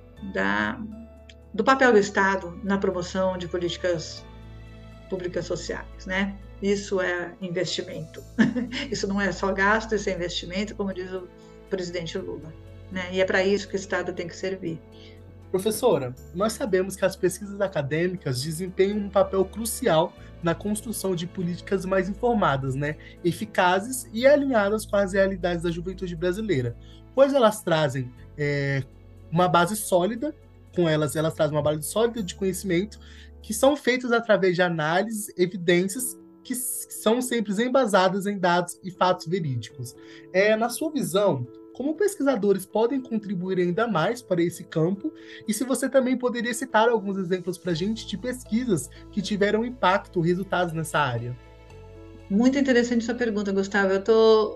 da, do papel do Estado na promoção de políticas públicas sociais, né? Isso é investimento. Isso não é só gasto, isso é investimento, como diz o presidente Lula, né? E é para isso que o Estado tem que servir. Professora, nós sabemos que as pesquisas acadêmicas desempenham um papel crucial na construção de políticas mais informadas, né, eficazes e alinhadas com as realidades da juventude brasileira, pois elas trazem é, uma base sólida, com elas elas trazem uma base sólida de conhecimento, que são feitas através de análises, evidências, que são sempre embasadas em dados e fatos verídicos. É, na sua visão, como pesquisadores podem contribuir ainda mais para esse campo? E se você também poderia citar alguns exemplos para a gente de pesquisas que tiveram impacto, resultados nessa área? Muito interessante sua pergunta, Gustavo. Eu tô...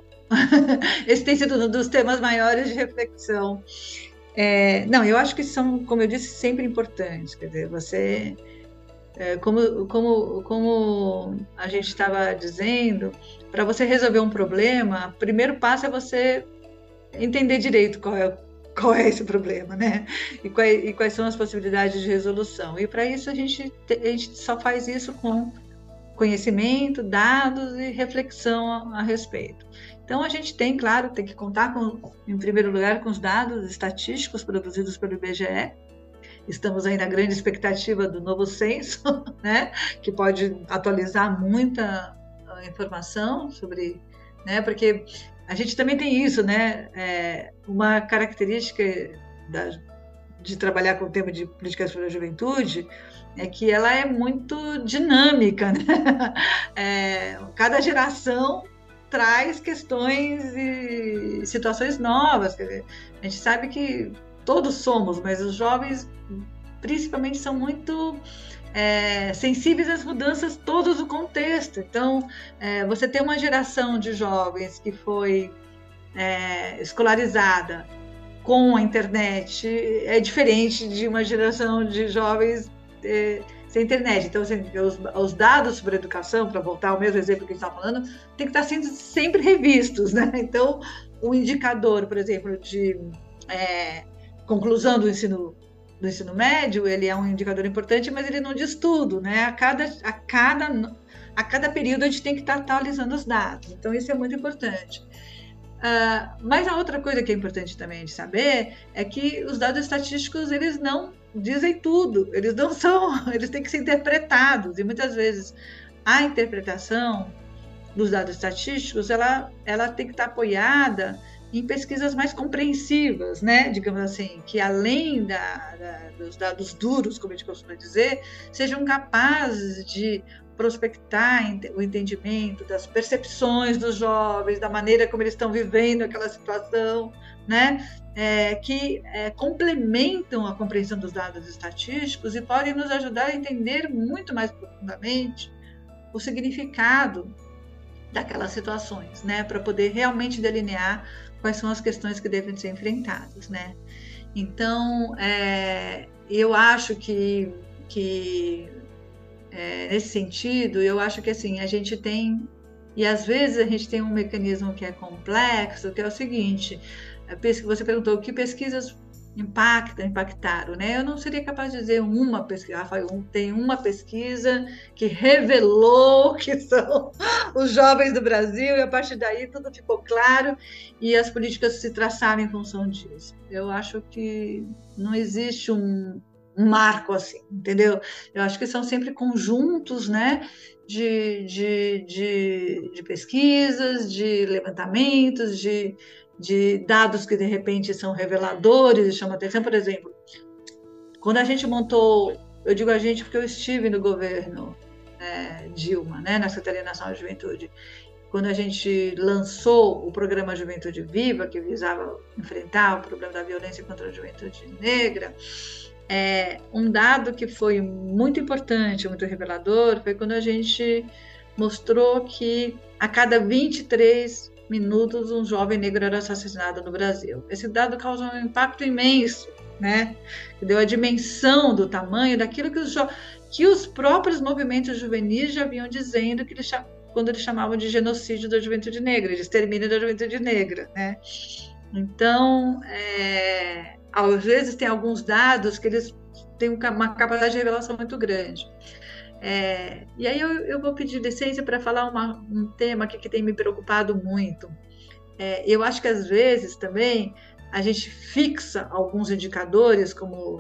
Esse tem sido um dos temas maiores de reflexão. É... Não, eu acho que são, como eu disse, sempre importantes. Quer dizer, você... É, como, como, como a gente estava dizendo, para você resolver um problema, o primeiro passo é você entender direito qual é, qual é esse problema, né? E quais, e quais são as possibilidades de resolução. E para isso a gente, a gente só faz isso com conhecimento, dados e reflexão a, a respeito. Então a gente tem, claro, tem que contar com, em primeiro lugar, com os dados estatísticos produzidos pelo I B G E. Estamos aí na grande expectativa do novo censo, né? Que pode atualizar muita informação sobre, né? Porque a gente também tem isso, né? É, uma característica da, de trabalhar com o tema de políticas para a juventude é que ela é muito dinâmica, né? É, cada geração traz questões e situações novas. Quer dizer, a gente sabe que todos somos, mas os jovens principalmente são muito é, sensíveis às mudanças todas do contexto. Então, é, você tem uma geração de jovens que foi é, escolarizada com a internet, é diferente de uma geração de jovens é, sem internet. Então, assim, os, os dados sobre a educação, para voltar ao mesmo exemplo que a gente está falando, tem que estar sendo sempre revistos, né? Então, o indicador, por exemplo, de é, conclusão do ensino do ensino médio, ele é um indicador importante, mas ele não diz tudo, né? A cada, a cada, a cada período a gente tem que estar atualizando os dados, então isso é muito importante. Uh, mas a outra coisa que é importante também de saber é que os dados estatísticos, eles não dizem tudo, eles não são, eles têm que ser interpretados, e muitas vezes a interpretação dos dados estatísticos, ela, ela tem que estar apoiada em pesquisas mais compreensivas, né? Digamos assim, que além da, da, dos dados duros, como a gente costuma dizer, sejam capazes de prospectar o entendimento das percepções dos jovens, da maneira como eles estão vivendo aquela situação, né? É, que é, complementam a compreensão dos dados estatísticos e podem nos ajudar a entender muito mais profundamente o significado daquelas situações, né? Para poder realmente delinear quais são as questões que devem ser enfrentadas, né? Então, é, eu acho que, que é, nesse sentido, eu acho que assim, a gente tem, e às vezes a gente tem um mecanismo que é complexo, que é o seguinte, você perguntou que pesquisas impactam, impactaram, né? Eu não seria capaz de dizer uma pesquisa, Rafael, tem uma pesquisa que revelou que são os jovens do Brasil e a partir daí tudo ficou claro e as políticas se traçaram em função disso. Eu acho que não existe um, um marco assim, entendeu? Eu acho que são sempre conjuntos, né? De, de, de, de pesquisas, de levantamentos, de de dados que, de repente, são reveladores e chamam atenção. Por exemplo, quando a gente montou, eu digo a gente porque eu estive no governo é, Dilma, né, na Secretaria Nacional de Juventude, quando a gente lançou o programa Juventude Viva, que visava enfrentar o problema da violência contra a juventude negra, é, um dado que foi muito importante, muito revelador, foi quando a gente mostrou que a cada vinte e três minutos um jovem negro era assassinado no Brasil. Esse dado causou um impacto imenso, né? Deu a dimensão do tamanho daquilo que os, que os próprios movimentos juvenis já vinham dizendo que eles, quando eles chamavam de genocídio da juventude negra, de extermínio da juventude negra, né? Então, é, às vezes tem alguns dados que eles têm uma capacidade de revelação muito grande. É, e aí eu, eu vou pedir licença para falar uma, um tema aqui que tem me preocupado muito. É, eu acho que às vezes também a gente fixa alguns indicadores como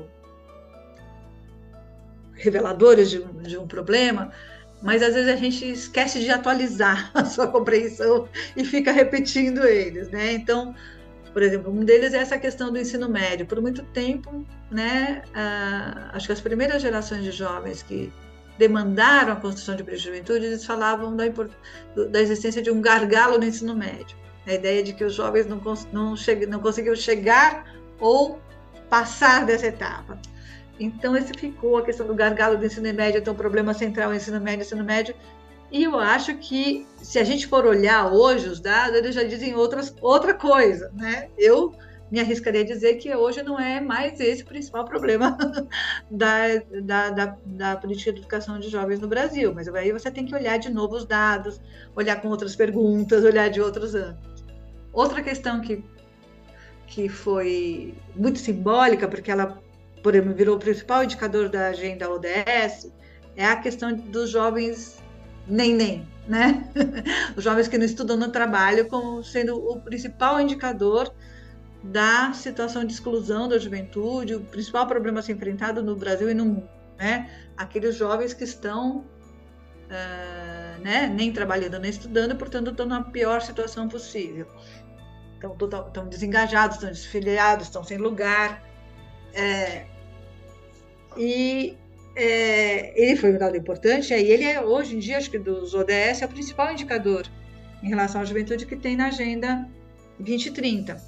reveladores de, de um problema, mas às vezes a gente esquece de atualizar a sua compreensão e fica repetindo eles, né? Então, por exemplo, um deles é essa questão do ensino médio. Por muito tempo, né, ah, acho que as primeiras gerações de jovens que demandaram a construção de política de juventude, eles falavam da, da existência de um gargalo no ensino médio. A ideia de que os jovens não, não, che, não conseguiam chegar ou passar dessa etapa. Então, esse ficou a questão do gargalo do ensino médio, então o problema central é o ensino médio, ensino médio. E eu acho que, se a gente for olhar hoje os dados, eles já dizem outras, outra coisa, né? Eu me arriscaria a dizer que hoje não é mais esse o principal problema da, da, da, da política de educação de jovens no Brasil, mas aí você tem que olhar de novo os dados, olhar com outras perguntas, olhar de outros anos. Outra questão que, que foi muito simbólica, porque ela, por exemplo, virou o principal indicador da agenda O D S, é a questão dos jovens nem-nem, né? Os jovens que não estudam no trabalho como sendo o principal indicador da situação de exclusão da juventude, o principal problema a ser enfrentado no Brasil e no mundo, né? Aqueles jovens que estão uh, né, nem trabalhando nem estudando, portanto estão na pior situação possível. Estão, estão desengajados, estão desfiliados, estão sem lugar. É, e é, ele foi um dado importante, e ele é, hoje em dia, acho que dos O D S, é o principal indicador em relação à juventude que tem na Agenda vinte trinta.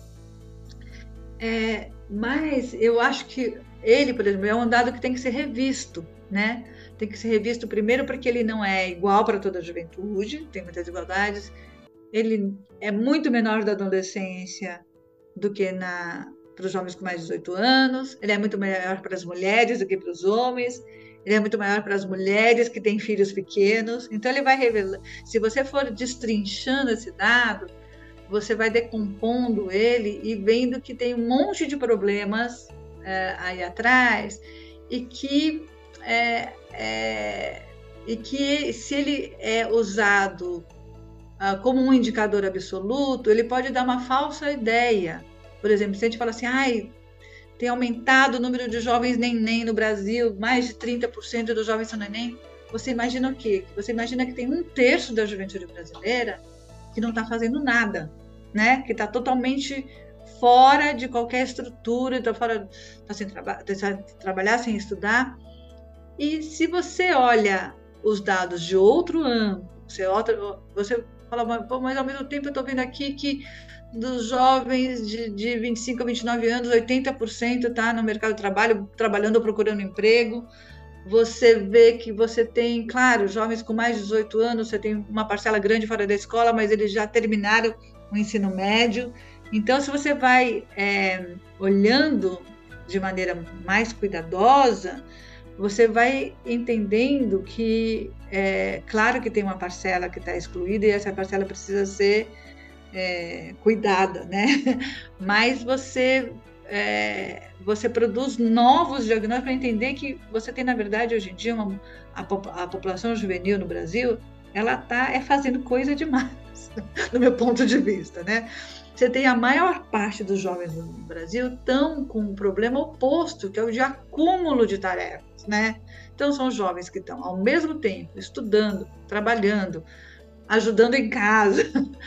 É, mas eu acho que ele, por exemplo, é um dado que tem que ser revisto, né? Tem que ser revisto primeiro porque ele não é igual para toda a juventude, tem muitas desigualdades, ele é muito menor da adolescência do que na, para os jovens com mais de dezoito anos, ele é muito maior para as mulheres do que para os homens, ele é muito maior para as mulheres que têm filhos pequenos, então ele vai revelar, se você for destrinchando esse dado, você vai decompondo ele e vendo que tem um monte de problemas é, aí atrás e que, é, é, e que se ele é usado ah, como um indicador absoluto, ele pode dar uma falsa ideia. Por exemplo, se a gente fala assim, ai, tem aumentado o número de jovens neném no Brasil, mais de trinta por cento dos jovens são neném, você imagina o quê? Você imagina que tem um terço da juventude brasileira que não está fazendo nada, né? Que está totalmente fora de qualquer estrutura, está fora, tá sem, traba tá sem trabalhar, sem estudar. E se você olha os dados de outro âmbito, você, você fala, Pô, mas ao mesmo tempo eu estou vendo aqui que dos jovens de, de vinte e cinco a vinte e nove anos, oitenta por cento está no mercado de trabalho, trabalhando ou procurando emprego. Você vê que você tem, claro, jovens com mais de dezoito anos, você tem uma parcela grande fora da escola, mas eles já terminaram o ensino médio. Então, se você vai é, olhando de maneira mais cuidadosa, você vai entendendo que, é, claro que tem uma parcela que está excluída e essa parcela precisa ser é, cuidada, né? Mas você... É, você produz novos diagnósticos para entender que você tem, na verdade, hoje em dia, uma, a, a população juvenil no Brasil, ela está é fazendo coisa demais, do meu ponto de vista, né? Você tem a maior parte dos jovens no Brasil estão com um problema oposto, que é o de acúmulo de tarefas, né? Então, são jovens que estão, ao mesmo tempo, estudando, trabalhando, ajudando em casa,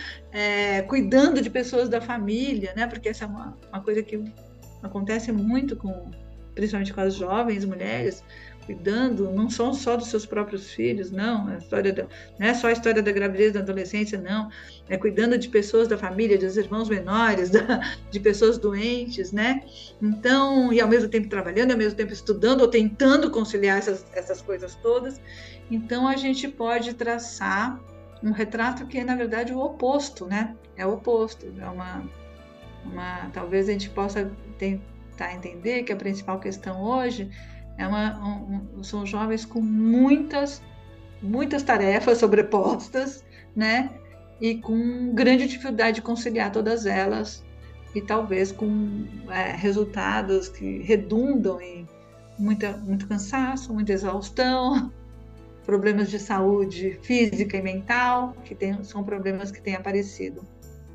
é, cuidando de pessoas da família, né? Porque essa é uma, uma coisa que acontece muito com, principalmente com as jovens mulheres, cuidando não são só dos seus próprios filhos, não, a história da, não é só a história da gravidez, da adolescência, não, é cuidando de pessoas da família, dos irmãos menores, da, de pessoas doentes, né? Então, e ao mesmo tempo trabalhando, ao mesmo tempo estudando, ou tentando conciliar essas, essas coisas todas. Então, a gente pode traçar um retrato que é, na verdade, o oposto, né? É o oposto, é uma, uma talvez a gente possa tentar entender que a principal questão hoje É uma, um, são jovens com muitas, muitas tarefas sobrepostas, né? E com grande dificuldade de conciliar todas elas, e talvez com é, resultados que redundam em muita, muito cansaço, muita exaustão, problemas de saúde física e mental, que tem, são problemas que têm aparecido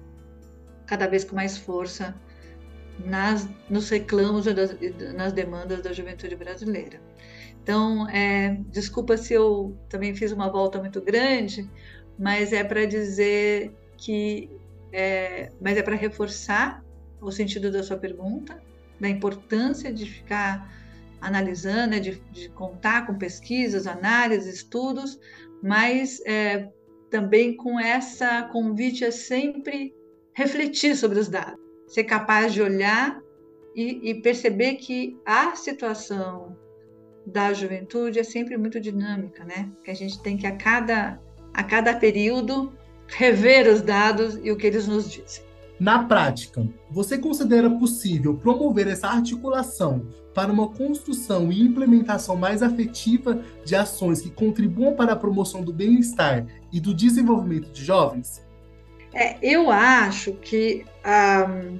cada vez com mais força Nas, nos reclamos e das, nas demandas da juventude brasileira. Então, é, desculpa se eu também fiz uma volta muito grande, mas é para dizer que, é, mas é para reforçar o sentido da sua pergunta, da importância de ficar analisando, de, de contar com pesquisas, análises, estudos, mas é, também com essa convite a sempre refletir sobre os dados. Ser capaz de olhar e, e perceber que a situação da juventude é sempre muito dinâmica, né? Que a gente tem que, a cada, a cada período, rever os dados e o que eles nos dizem. Na prática, você considera possível promover essa articulação para uma construção e implementação mais afetiva de ações que contribuam para a promoção do bem-estar e do desenvolvimento de jovens? É, eu acho que um,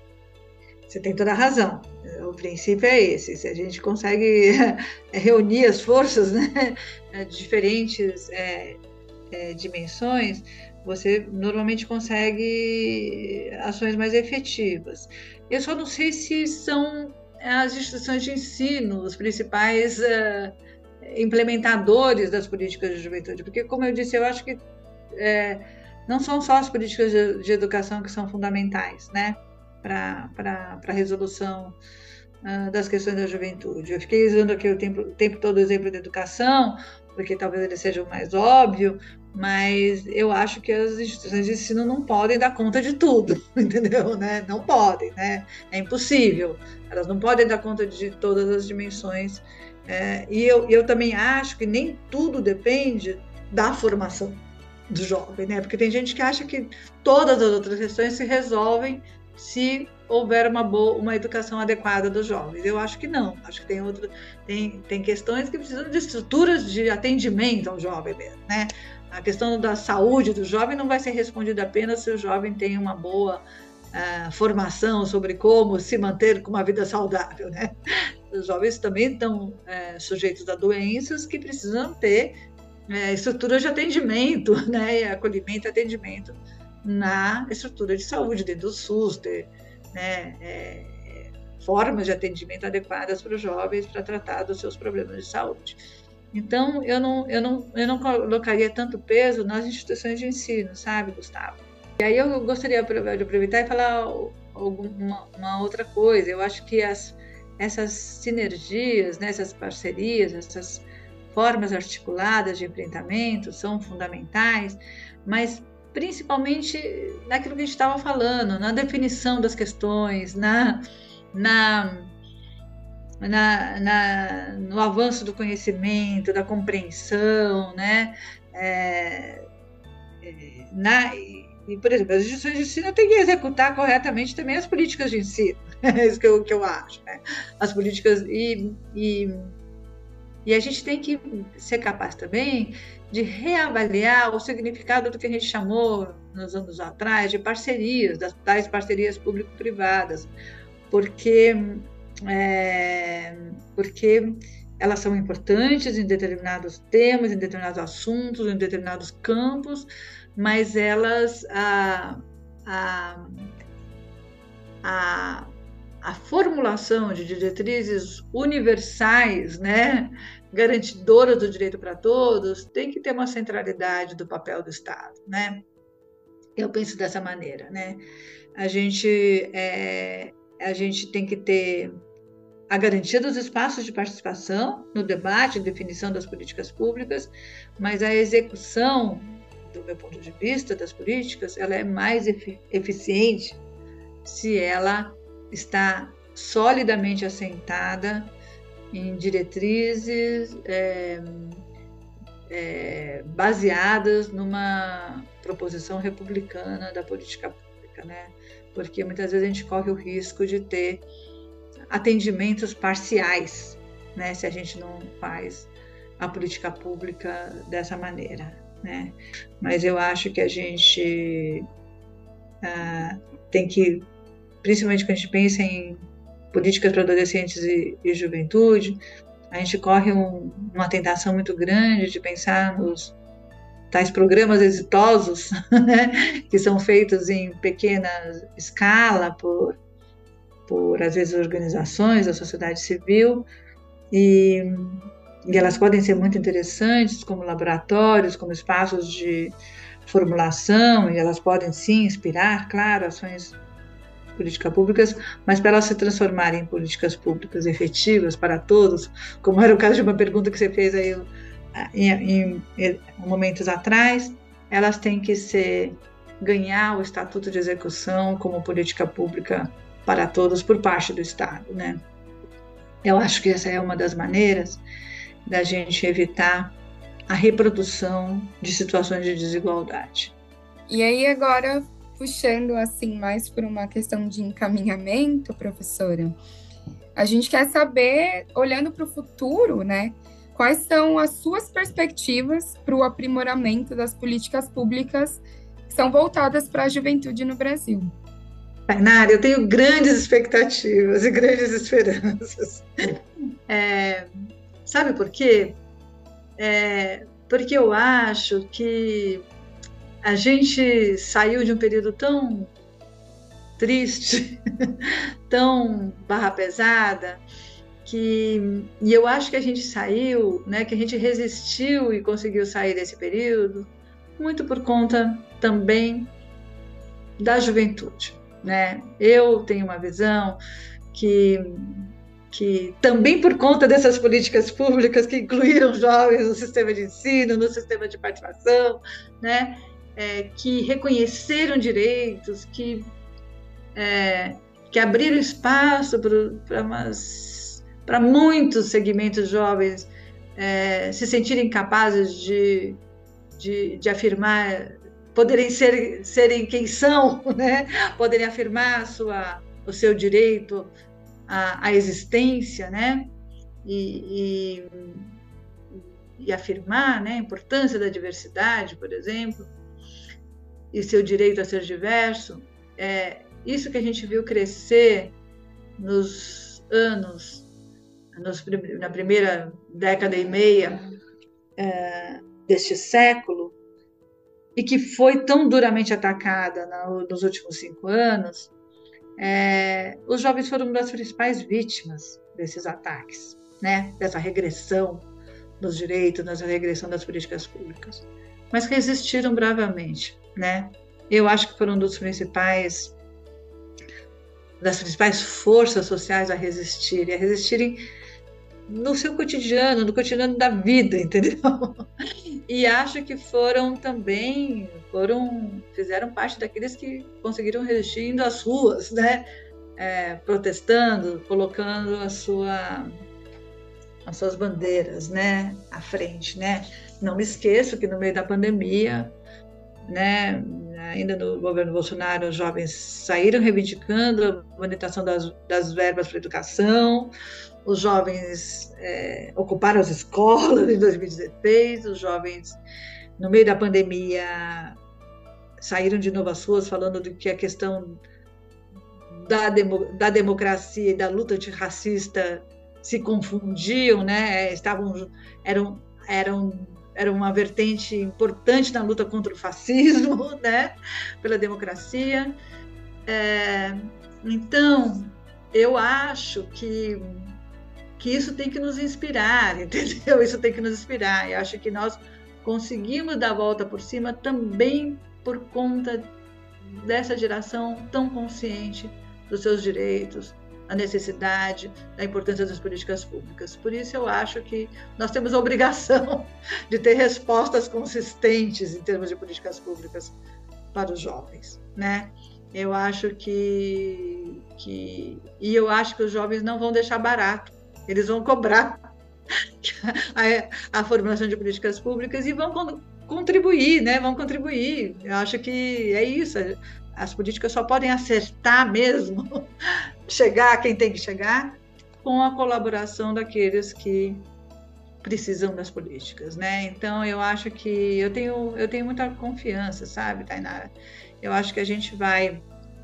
você tem toda a razão. O princípio é esse. Se a gente consegue reunir as forças, né, de diferentes é, é, dimensões, você normalmente consegue ações mais efetivas. Eu só não sei se são as instituições de ensino os principais uh, implementadores das políticas de juventude, porque, como eu disse, eu acho que é, não são só as políticas de, de educação que são fundamentais, né, para a resolução uh, das questões da juventude. Eu fiquei usando aqui o tempo, o tempo todo o exemplo da educação, porque talvez ele seja o mais óbvio, mas eu acho que as instituições de ensino não podem dar conta de tudo, entendeu? Né? Não podem, né? É impossível. Elas não podem dar conta de todas as dimensões. É, e eu, eu também acho que nem tudo depende da formação do jovem, né? Porque tem gente que acha que todas as outras questões se resolvem se houver uma boa, uma educação adequada dos jovens. Eu acho que não. Acho que tem outras, tem, tem questões que precisam de estruturas de atendimento ao jovem mesmo, né? A questão da saúde do jovem não vai ser respondida apenas se o jovem tem uma boa uh, formação sobre como se manter com uma vida saudável, né? Os jovens também estão uh, sujeitos a doenças que precisam ter uh, estruturas de atendimento, né? E acolhimento e atendimento na estrutura de saúde, dentro do SUS, ter, né? É, formas de atendimento adequadas para os jovens para tratar dos seus problemas de saúde. Então, eu não, eu, não, eu não colocaria tanto peso nas instituições de ensino, sabe, Gustavo? E aí eu gostaria de aproveitar e falar alguma, uma outra coisa. Eu acho que as, essas sinergias, né, essas parcerias, essas formas articuladas de enfrentamento são fundamentais, mas principalmente naquilo que a gente estava falando, na definição das questões, na... na Na, na, no avanço do conhecimento, da compreensão, né? É, na, e, por exemplo, as instituições de ensino têm que executar corretamente também as políticas de ensino, é isso que eu, que eu acho, né? As políticas, e, e, e a gente tem que ser capaz também de reavaliar o significado do que a gente chamou, nos anos atrás, de parcerias, das tais parcerias público-privadas, porque... É, porque elas são importantes em determinados temas, em determinados assuntos, em determinados campos, mas elas, a, a, a, a formulação de diretrizes universais, né, garantidora do direito para todos, tem que ter uma centralidade do papel do Estado, né? Eu penso dessa maneira, né? A gente, é, a gente tem que ter a garantia dos espaços de participação no debate, definição das políticas públicas, mas a execução, do meu ponto de vista, das políticas, ela é mais eficiente se ela está solidamente assentada em diretrizes é, é, baseadas numa proposição republicana da política pública, né? Porque muitas vezes a gente corre o risco de ter atendimentos parciais, né? Se a gente não faz a política pública dessa maneira, né? Mas eu acho que a gente ah, tem que, principalmente quando a gente pensa em políticas para adolescentes e, e juventude, a gente corre um, uma tentação muito grande de pensar nos tais programas exitosos, né, que são feitos em pequena escala por, por, às vezes, organizações da sociedade civil, e, e elas podem ser muito interessantes como laboratórios, como espaços de formulação, e elas podem, sim, inspirar, claro, ações políticas públicas, mas para elas se transformarem em políticas públicas efetivas para todos, como era o caso de uma pergunta que você fez aí em, em, em momentos atrás, elas têm que ser, ganhar o estatuto de execução como política pública para todos por parte do Estado, né? Eu acho que essa é uma das maneiras da gente evitar a reprodução de situações de desigualdade. E aí agora, puxando assim mais por uma questão de encaminhamento, professora, a gente quer saber, olhando para o futuro, né, quais são as suas perspectivas para o aprimoramento das políticas públicas que são voltadas para a juventude no Brasil? Tainara, eu tenho grandes expectativas e grandes esperanças. É, sabe por quê? É, porque eu acho que a gente saiu de um período tão triste, tão barra pesada, que, e eu acho que a gente saiu, né, que a gente resistiu e conseguiu sair desse período, muito por conta também da juventude, né? Eu tenho uma visão que, que também por conta dessas políticas públicas que incluíram jovens no sistema de ensino, no sistema de participação, né? É, que reconheceram direitos, que, é, que abriram espaço para muitos segmentos jovens é, se sentirem capazes de, de, de afirmar, poderem ser, serem quem são, né? Poderem afirmar a sua, o seu direito à, à existência, né? E, e, e afirmar, né, a importância da diversidade, por exemplo, e seu direito a ser diverso. É isso que a gente viu crescer nos anos, nos, na primeira década e meia é, deste século, e que foi tão duramente atacada no, nos últimos cinco anos. É, os jovens foram uma das principais vítimas desses ataques, né? Dessa regressão dos direitos, dessa regressão das políticas públicas, mas resistiram bravamente, né? Eu acho que foram um dos principais, das principais forças sociais a resistirem, a resistirem no seu cotidiano, no cotidiano da vida, entendeu? E acho que foram também, foram, fizeram parte daqueles que conseguiram resistir indo às ruas, né? É, protestando, colocando a sua, as suas bandeiras, né, à frente, né? Não me esqueço que no meio da pandemia, né, ainda no governo Bolsonaro, os jovens saíram reivindicando a manutenção das, das verbas para a educação, os jovens é, ocuparam as escolas em dois mil e dezesseis, os jovens, no meio da pandemia, saíram de novo às ruas falando de que a questão da, demo, da democracia e da luta antirracista se confundiam, né? Estavam, eram, eram, era uma vertente importante na luta contra o fascismo, né? Pela democracia. É, então, eu acho que que isso tem que nos inspirar, entendeu? Isso tem que nos inspirar. E acho que nós conseguimos dar a volta por cima também por conta dessa geração tão consciente dos seus direitos, a necessidade, da importância das políticas públicas. Por isso eu acho que nós temos a obrigação de ter respostas consistentes em termos de políticas públicas para os jovens, né? Eu acho que, que e eu acho que os jovens não vão deixar barato, eles vão cobrar a, a formulação de políticas públicas e vão con- contribuir, né? Vão contribuir. Eu acho que é isso. As políticas só podem acertar mesmo, chegar a quem tem que chegar, com a colaboração daqueles que precisam das políticas, né? Então, eu acho que eu tenho, eu tenho muita confiança, sabe, Tainara? Eu acho que a gente vai,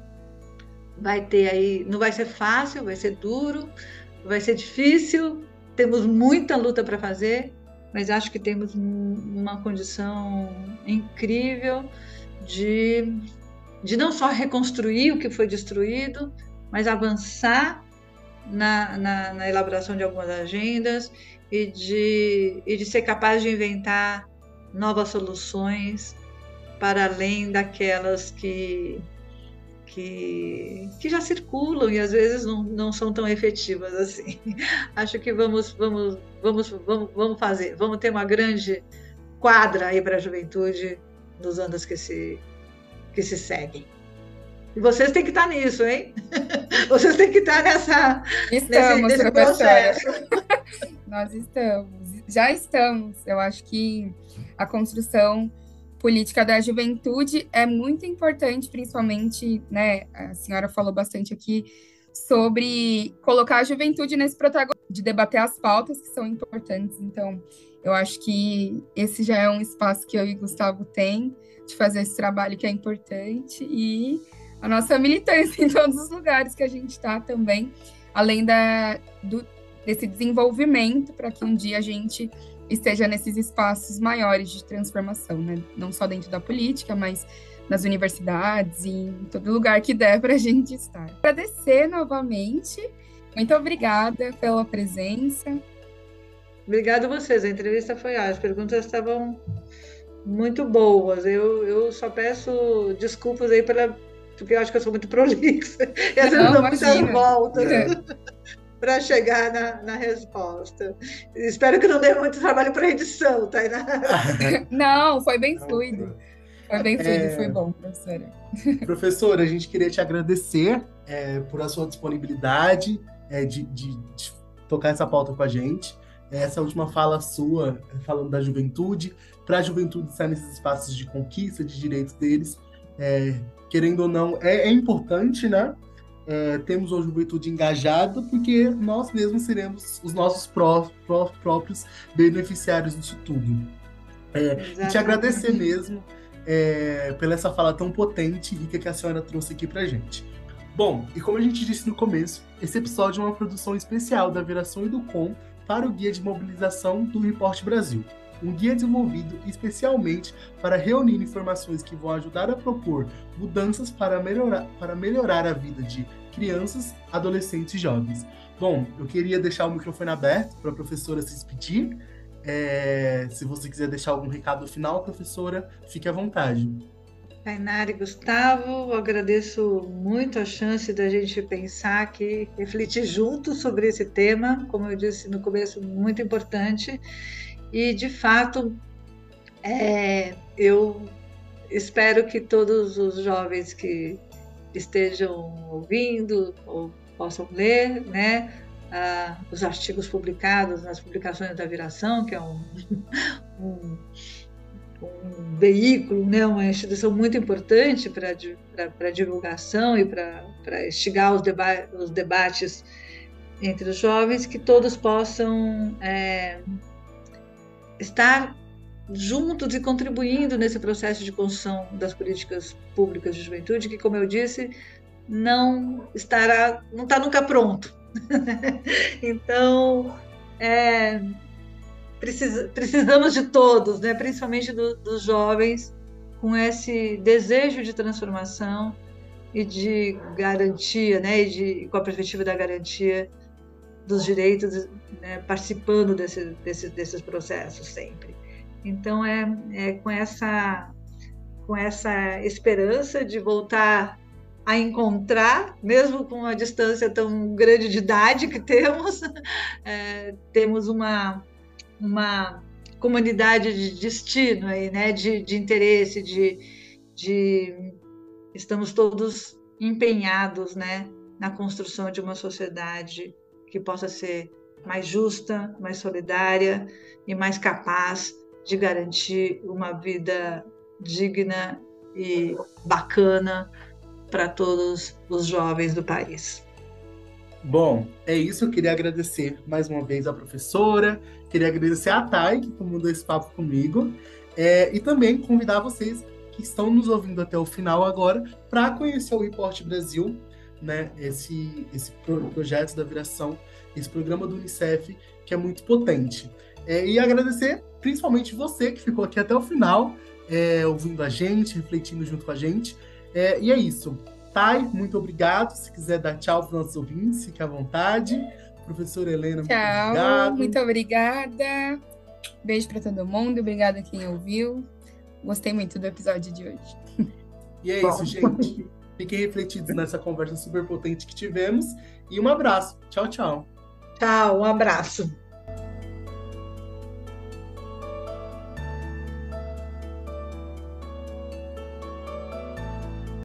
vai ter aí, não vai ser fácil, vai ser duro, vai ser difícil, temos muita luta para fazer, mas acho que temos uma condição incrível de, de não só reconstruir o que foi destruído, mas avançar na, na, na elaboração de algumas agendas e de, e de ser capaz de inventar novas soluções para além daquelas que, que, que já circulam e às vezes não, não são tão efetivas assim. Acho que vamos, vamos, vamos, vamos, vamos fazer, vamos ter uma grande quadra aí para a juventude nos anos que se, que se seguem. E vocês têm que estar nisso, hein? Vocês têm que estar nessa, Estamos, nesse, nesse professora. processo. Nós estamos, já estamos. Eu acho que a construção política da juventude é muito importante, principalmente, né? A senhora falou bastante aqui sobre colocar a juventude nesse protagonismo, de debater as pautas que são importantes. Então, eu acho que esse já é um espaço que eu e Gustavo tem de fazer esse trabalho que é importante e a nossa militância em todos os lugares que a gente está também, além da, do, desse desenvolvimento para que um dia a gente esteja nesses espaços maiores de transformação, né? Não só dentro da política, mas nas universidades e em todo lugar que der para a gente estar. Agradecer novamente, muito obrigada pela presença. Obrigada a vocês, a entrevista foi ótima, as perguntas estavam muito boas, eu, eu só peço desculpas aí pela, porque eu acho que eu sou muito prolixa, e às vezes dou muitas voltas para chegar na, na resposta. Espero que não dê muito trabalho para edição, Tainá. Não, foi bem fluido. Foi bem fluido, é... foi bom, professora. Professora, a gente queria te agradecer é, por a sua disponibilidade é, de, de, de tocar essa pauta com a gente. Essa última fala sua, falando da juventude, para a juventude estar nesses espaços de conquista de direitos deles, é, querendo ou não, é, é importante, né? É, temos uma juventude engajada, porque nós mesmos seremos os nossos pró, pró, próprios beneficiários disso tudo. É, e te agradecer mesmo é, pela essa fala tão potente e rica que a senhora trouxe aqui pra gente. Bom, e como a gente disse no começo, esse episódio é uma produção especial da Veração e do Com para o Guia de Mobilização do Report Brasil. Um guia desenvolvido especialmente para reunir informações que vão ajudar a propor mudanças para melhorar, para melhorar a vida de crianças, adolescentes e jovens. Bom, eu queria deixar o microfone aberto para a professora se despedir. É, se você quiser deixar algum recado final, professora, fique à vontade. Tainara e Gustavo, eu agradeço muito a chance da gente pensar aqui, refletir juntos sobre esse tema, como eu disse no começo, muito importante. E, de fato, é, eu espero que todos os jovens que estejam ouvindo ou possam ler, né, ah, os artigos publicados nas publicações da Viração, que é um, um, um veículo, né, uma instituição muito importante para a divulgação e para instigar os, deba os debates entre os jovens, que todos possam é, estar juntos e contribuindo nesse processo de construção das políticas públicas de juventude, que, como eu disse, não estará, não está nunca pronto. Então, é, precisa, precisamos de todos, né? Principalmente do, dos jovens, com esse desejo de transformação e de garantia, né? E de, com a perspectiva da garantia dos direitos, né, participando desse, desse, desses processos sempre. Então, é, é com, essa, com essa esperança de voltar a encontrar, mesmo com a distância tão grande de idade que temos, é, temos uma, uma comunidade de destino, aí, né, de, de interesse, de, de estamos todos empenhados, né, na construção de uma sociedade que possa ser mais justa, mais solidária e mais capaz de garantir uma vida digna e bacana para todos os jovens do país. Bom, é isso. Eu queria agradecer mais uma vez a professora, queria agradecer a Thay, que comandou esse papo comigo, é, e também convidar vocês que estão nos ouvindo até o final agora para conhecer o Report Brasil, né, esse, esse projeto da Viração, esse programa do Unicef, que é muito potente. É, e agradecer principalmente você que ficou aqui até o final, é, ouvindo a gente, refletindo junto com a gente. É, e é isso. Thay, muito obrigado. Se quiser dar tchau para os nossos ouvintes, fique à vontade. Professora Helena, muito tchau, obrigado. Muito obrigada. Beijo para todo mundo. Obrigada a quem ouviu. Gostei muito do episódio de hoje. E é isso, gente. Fiquem refletidos nessa conversa super potente que tivemos. E um abraço. Tchau, tchau. Tchau, um abraço.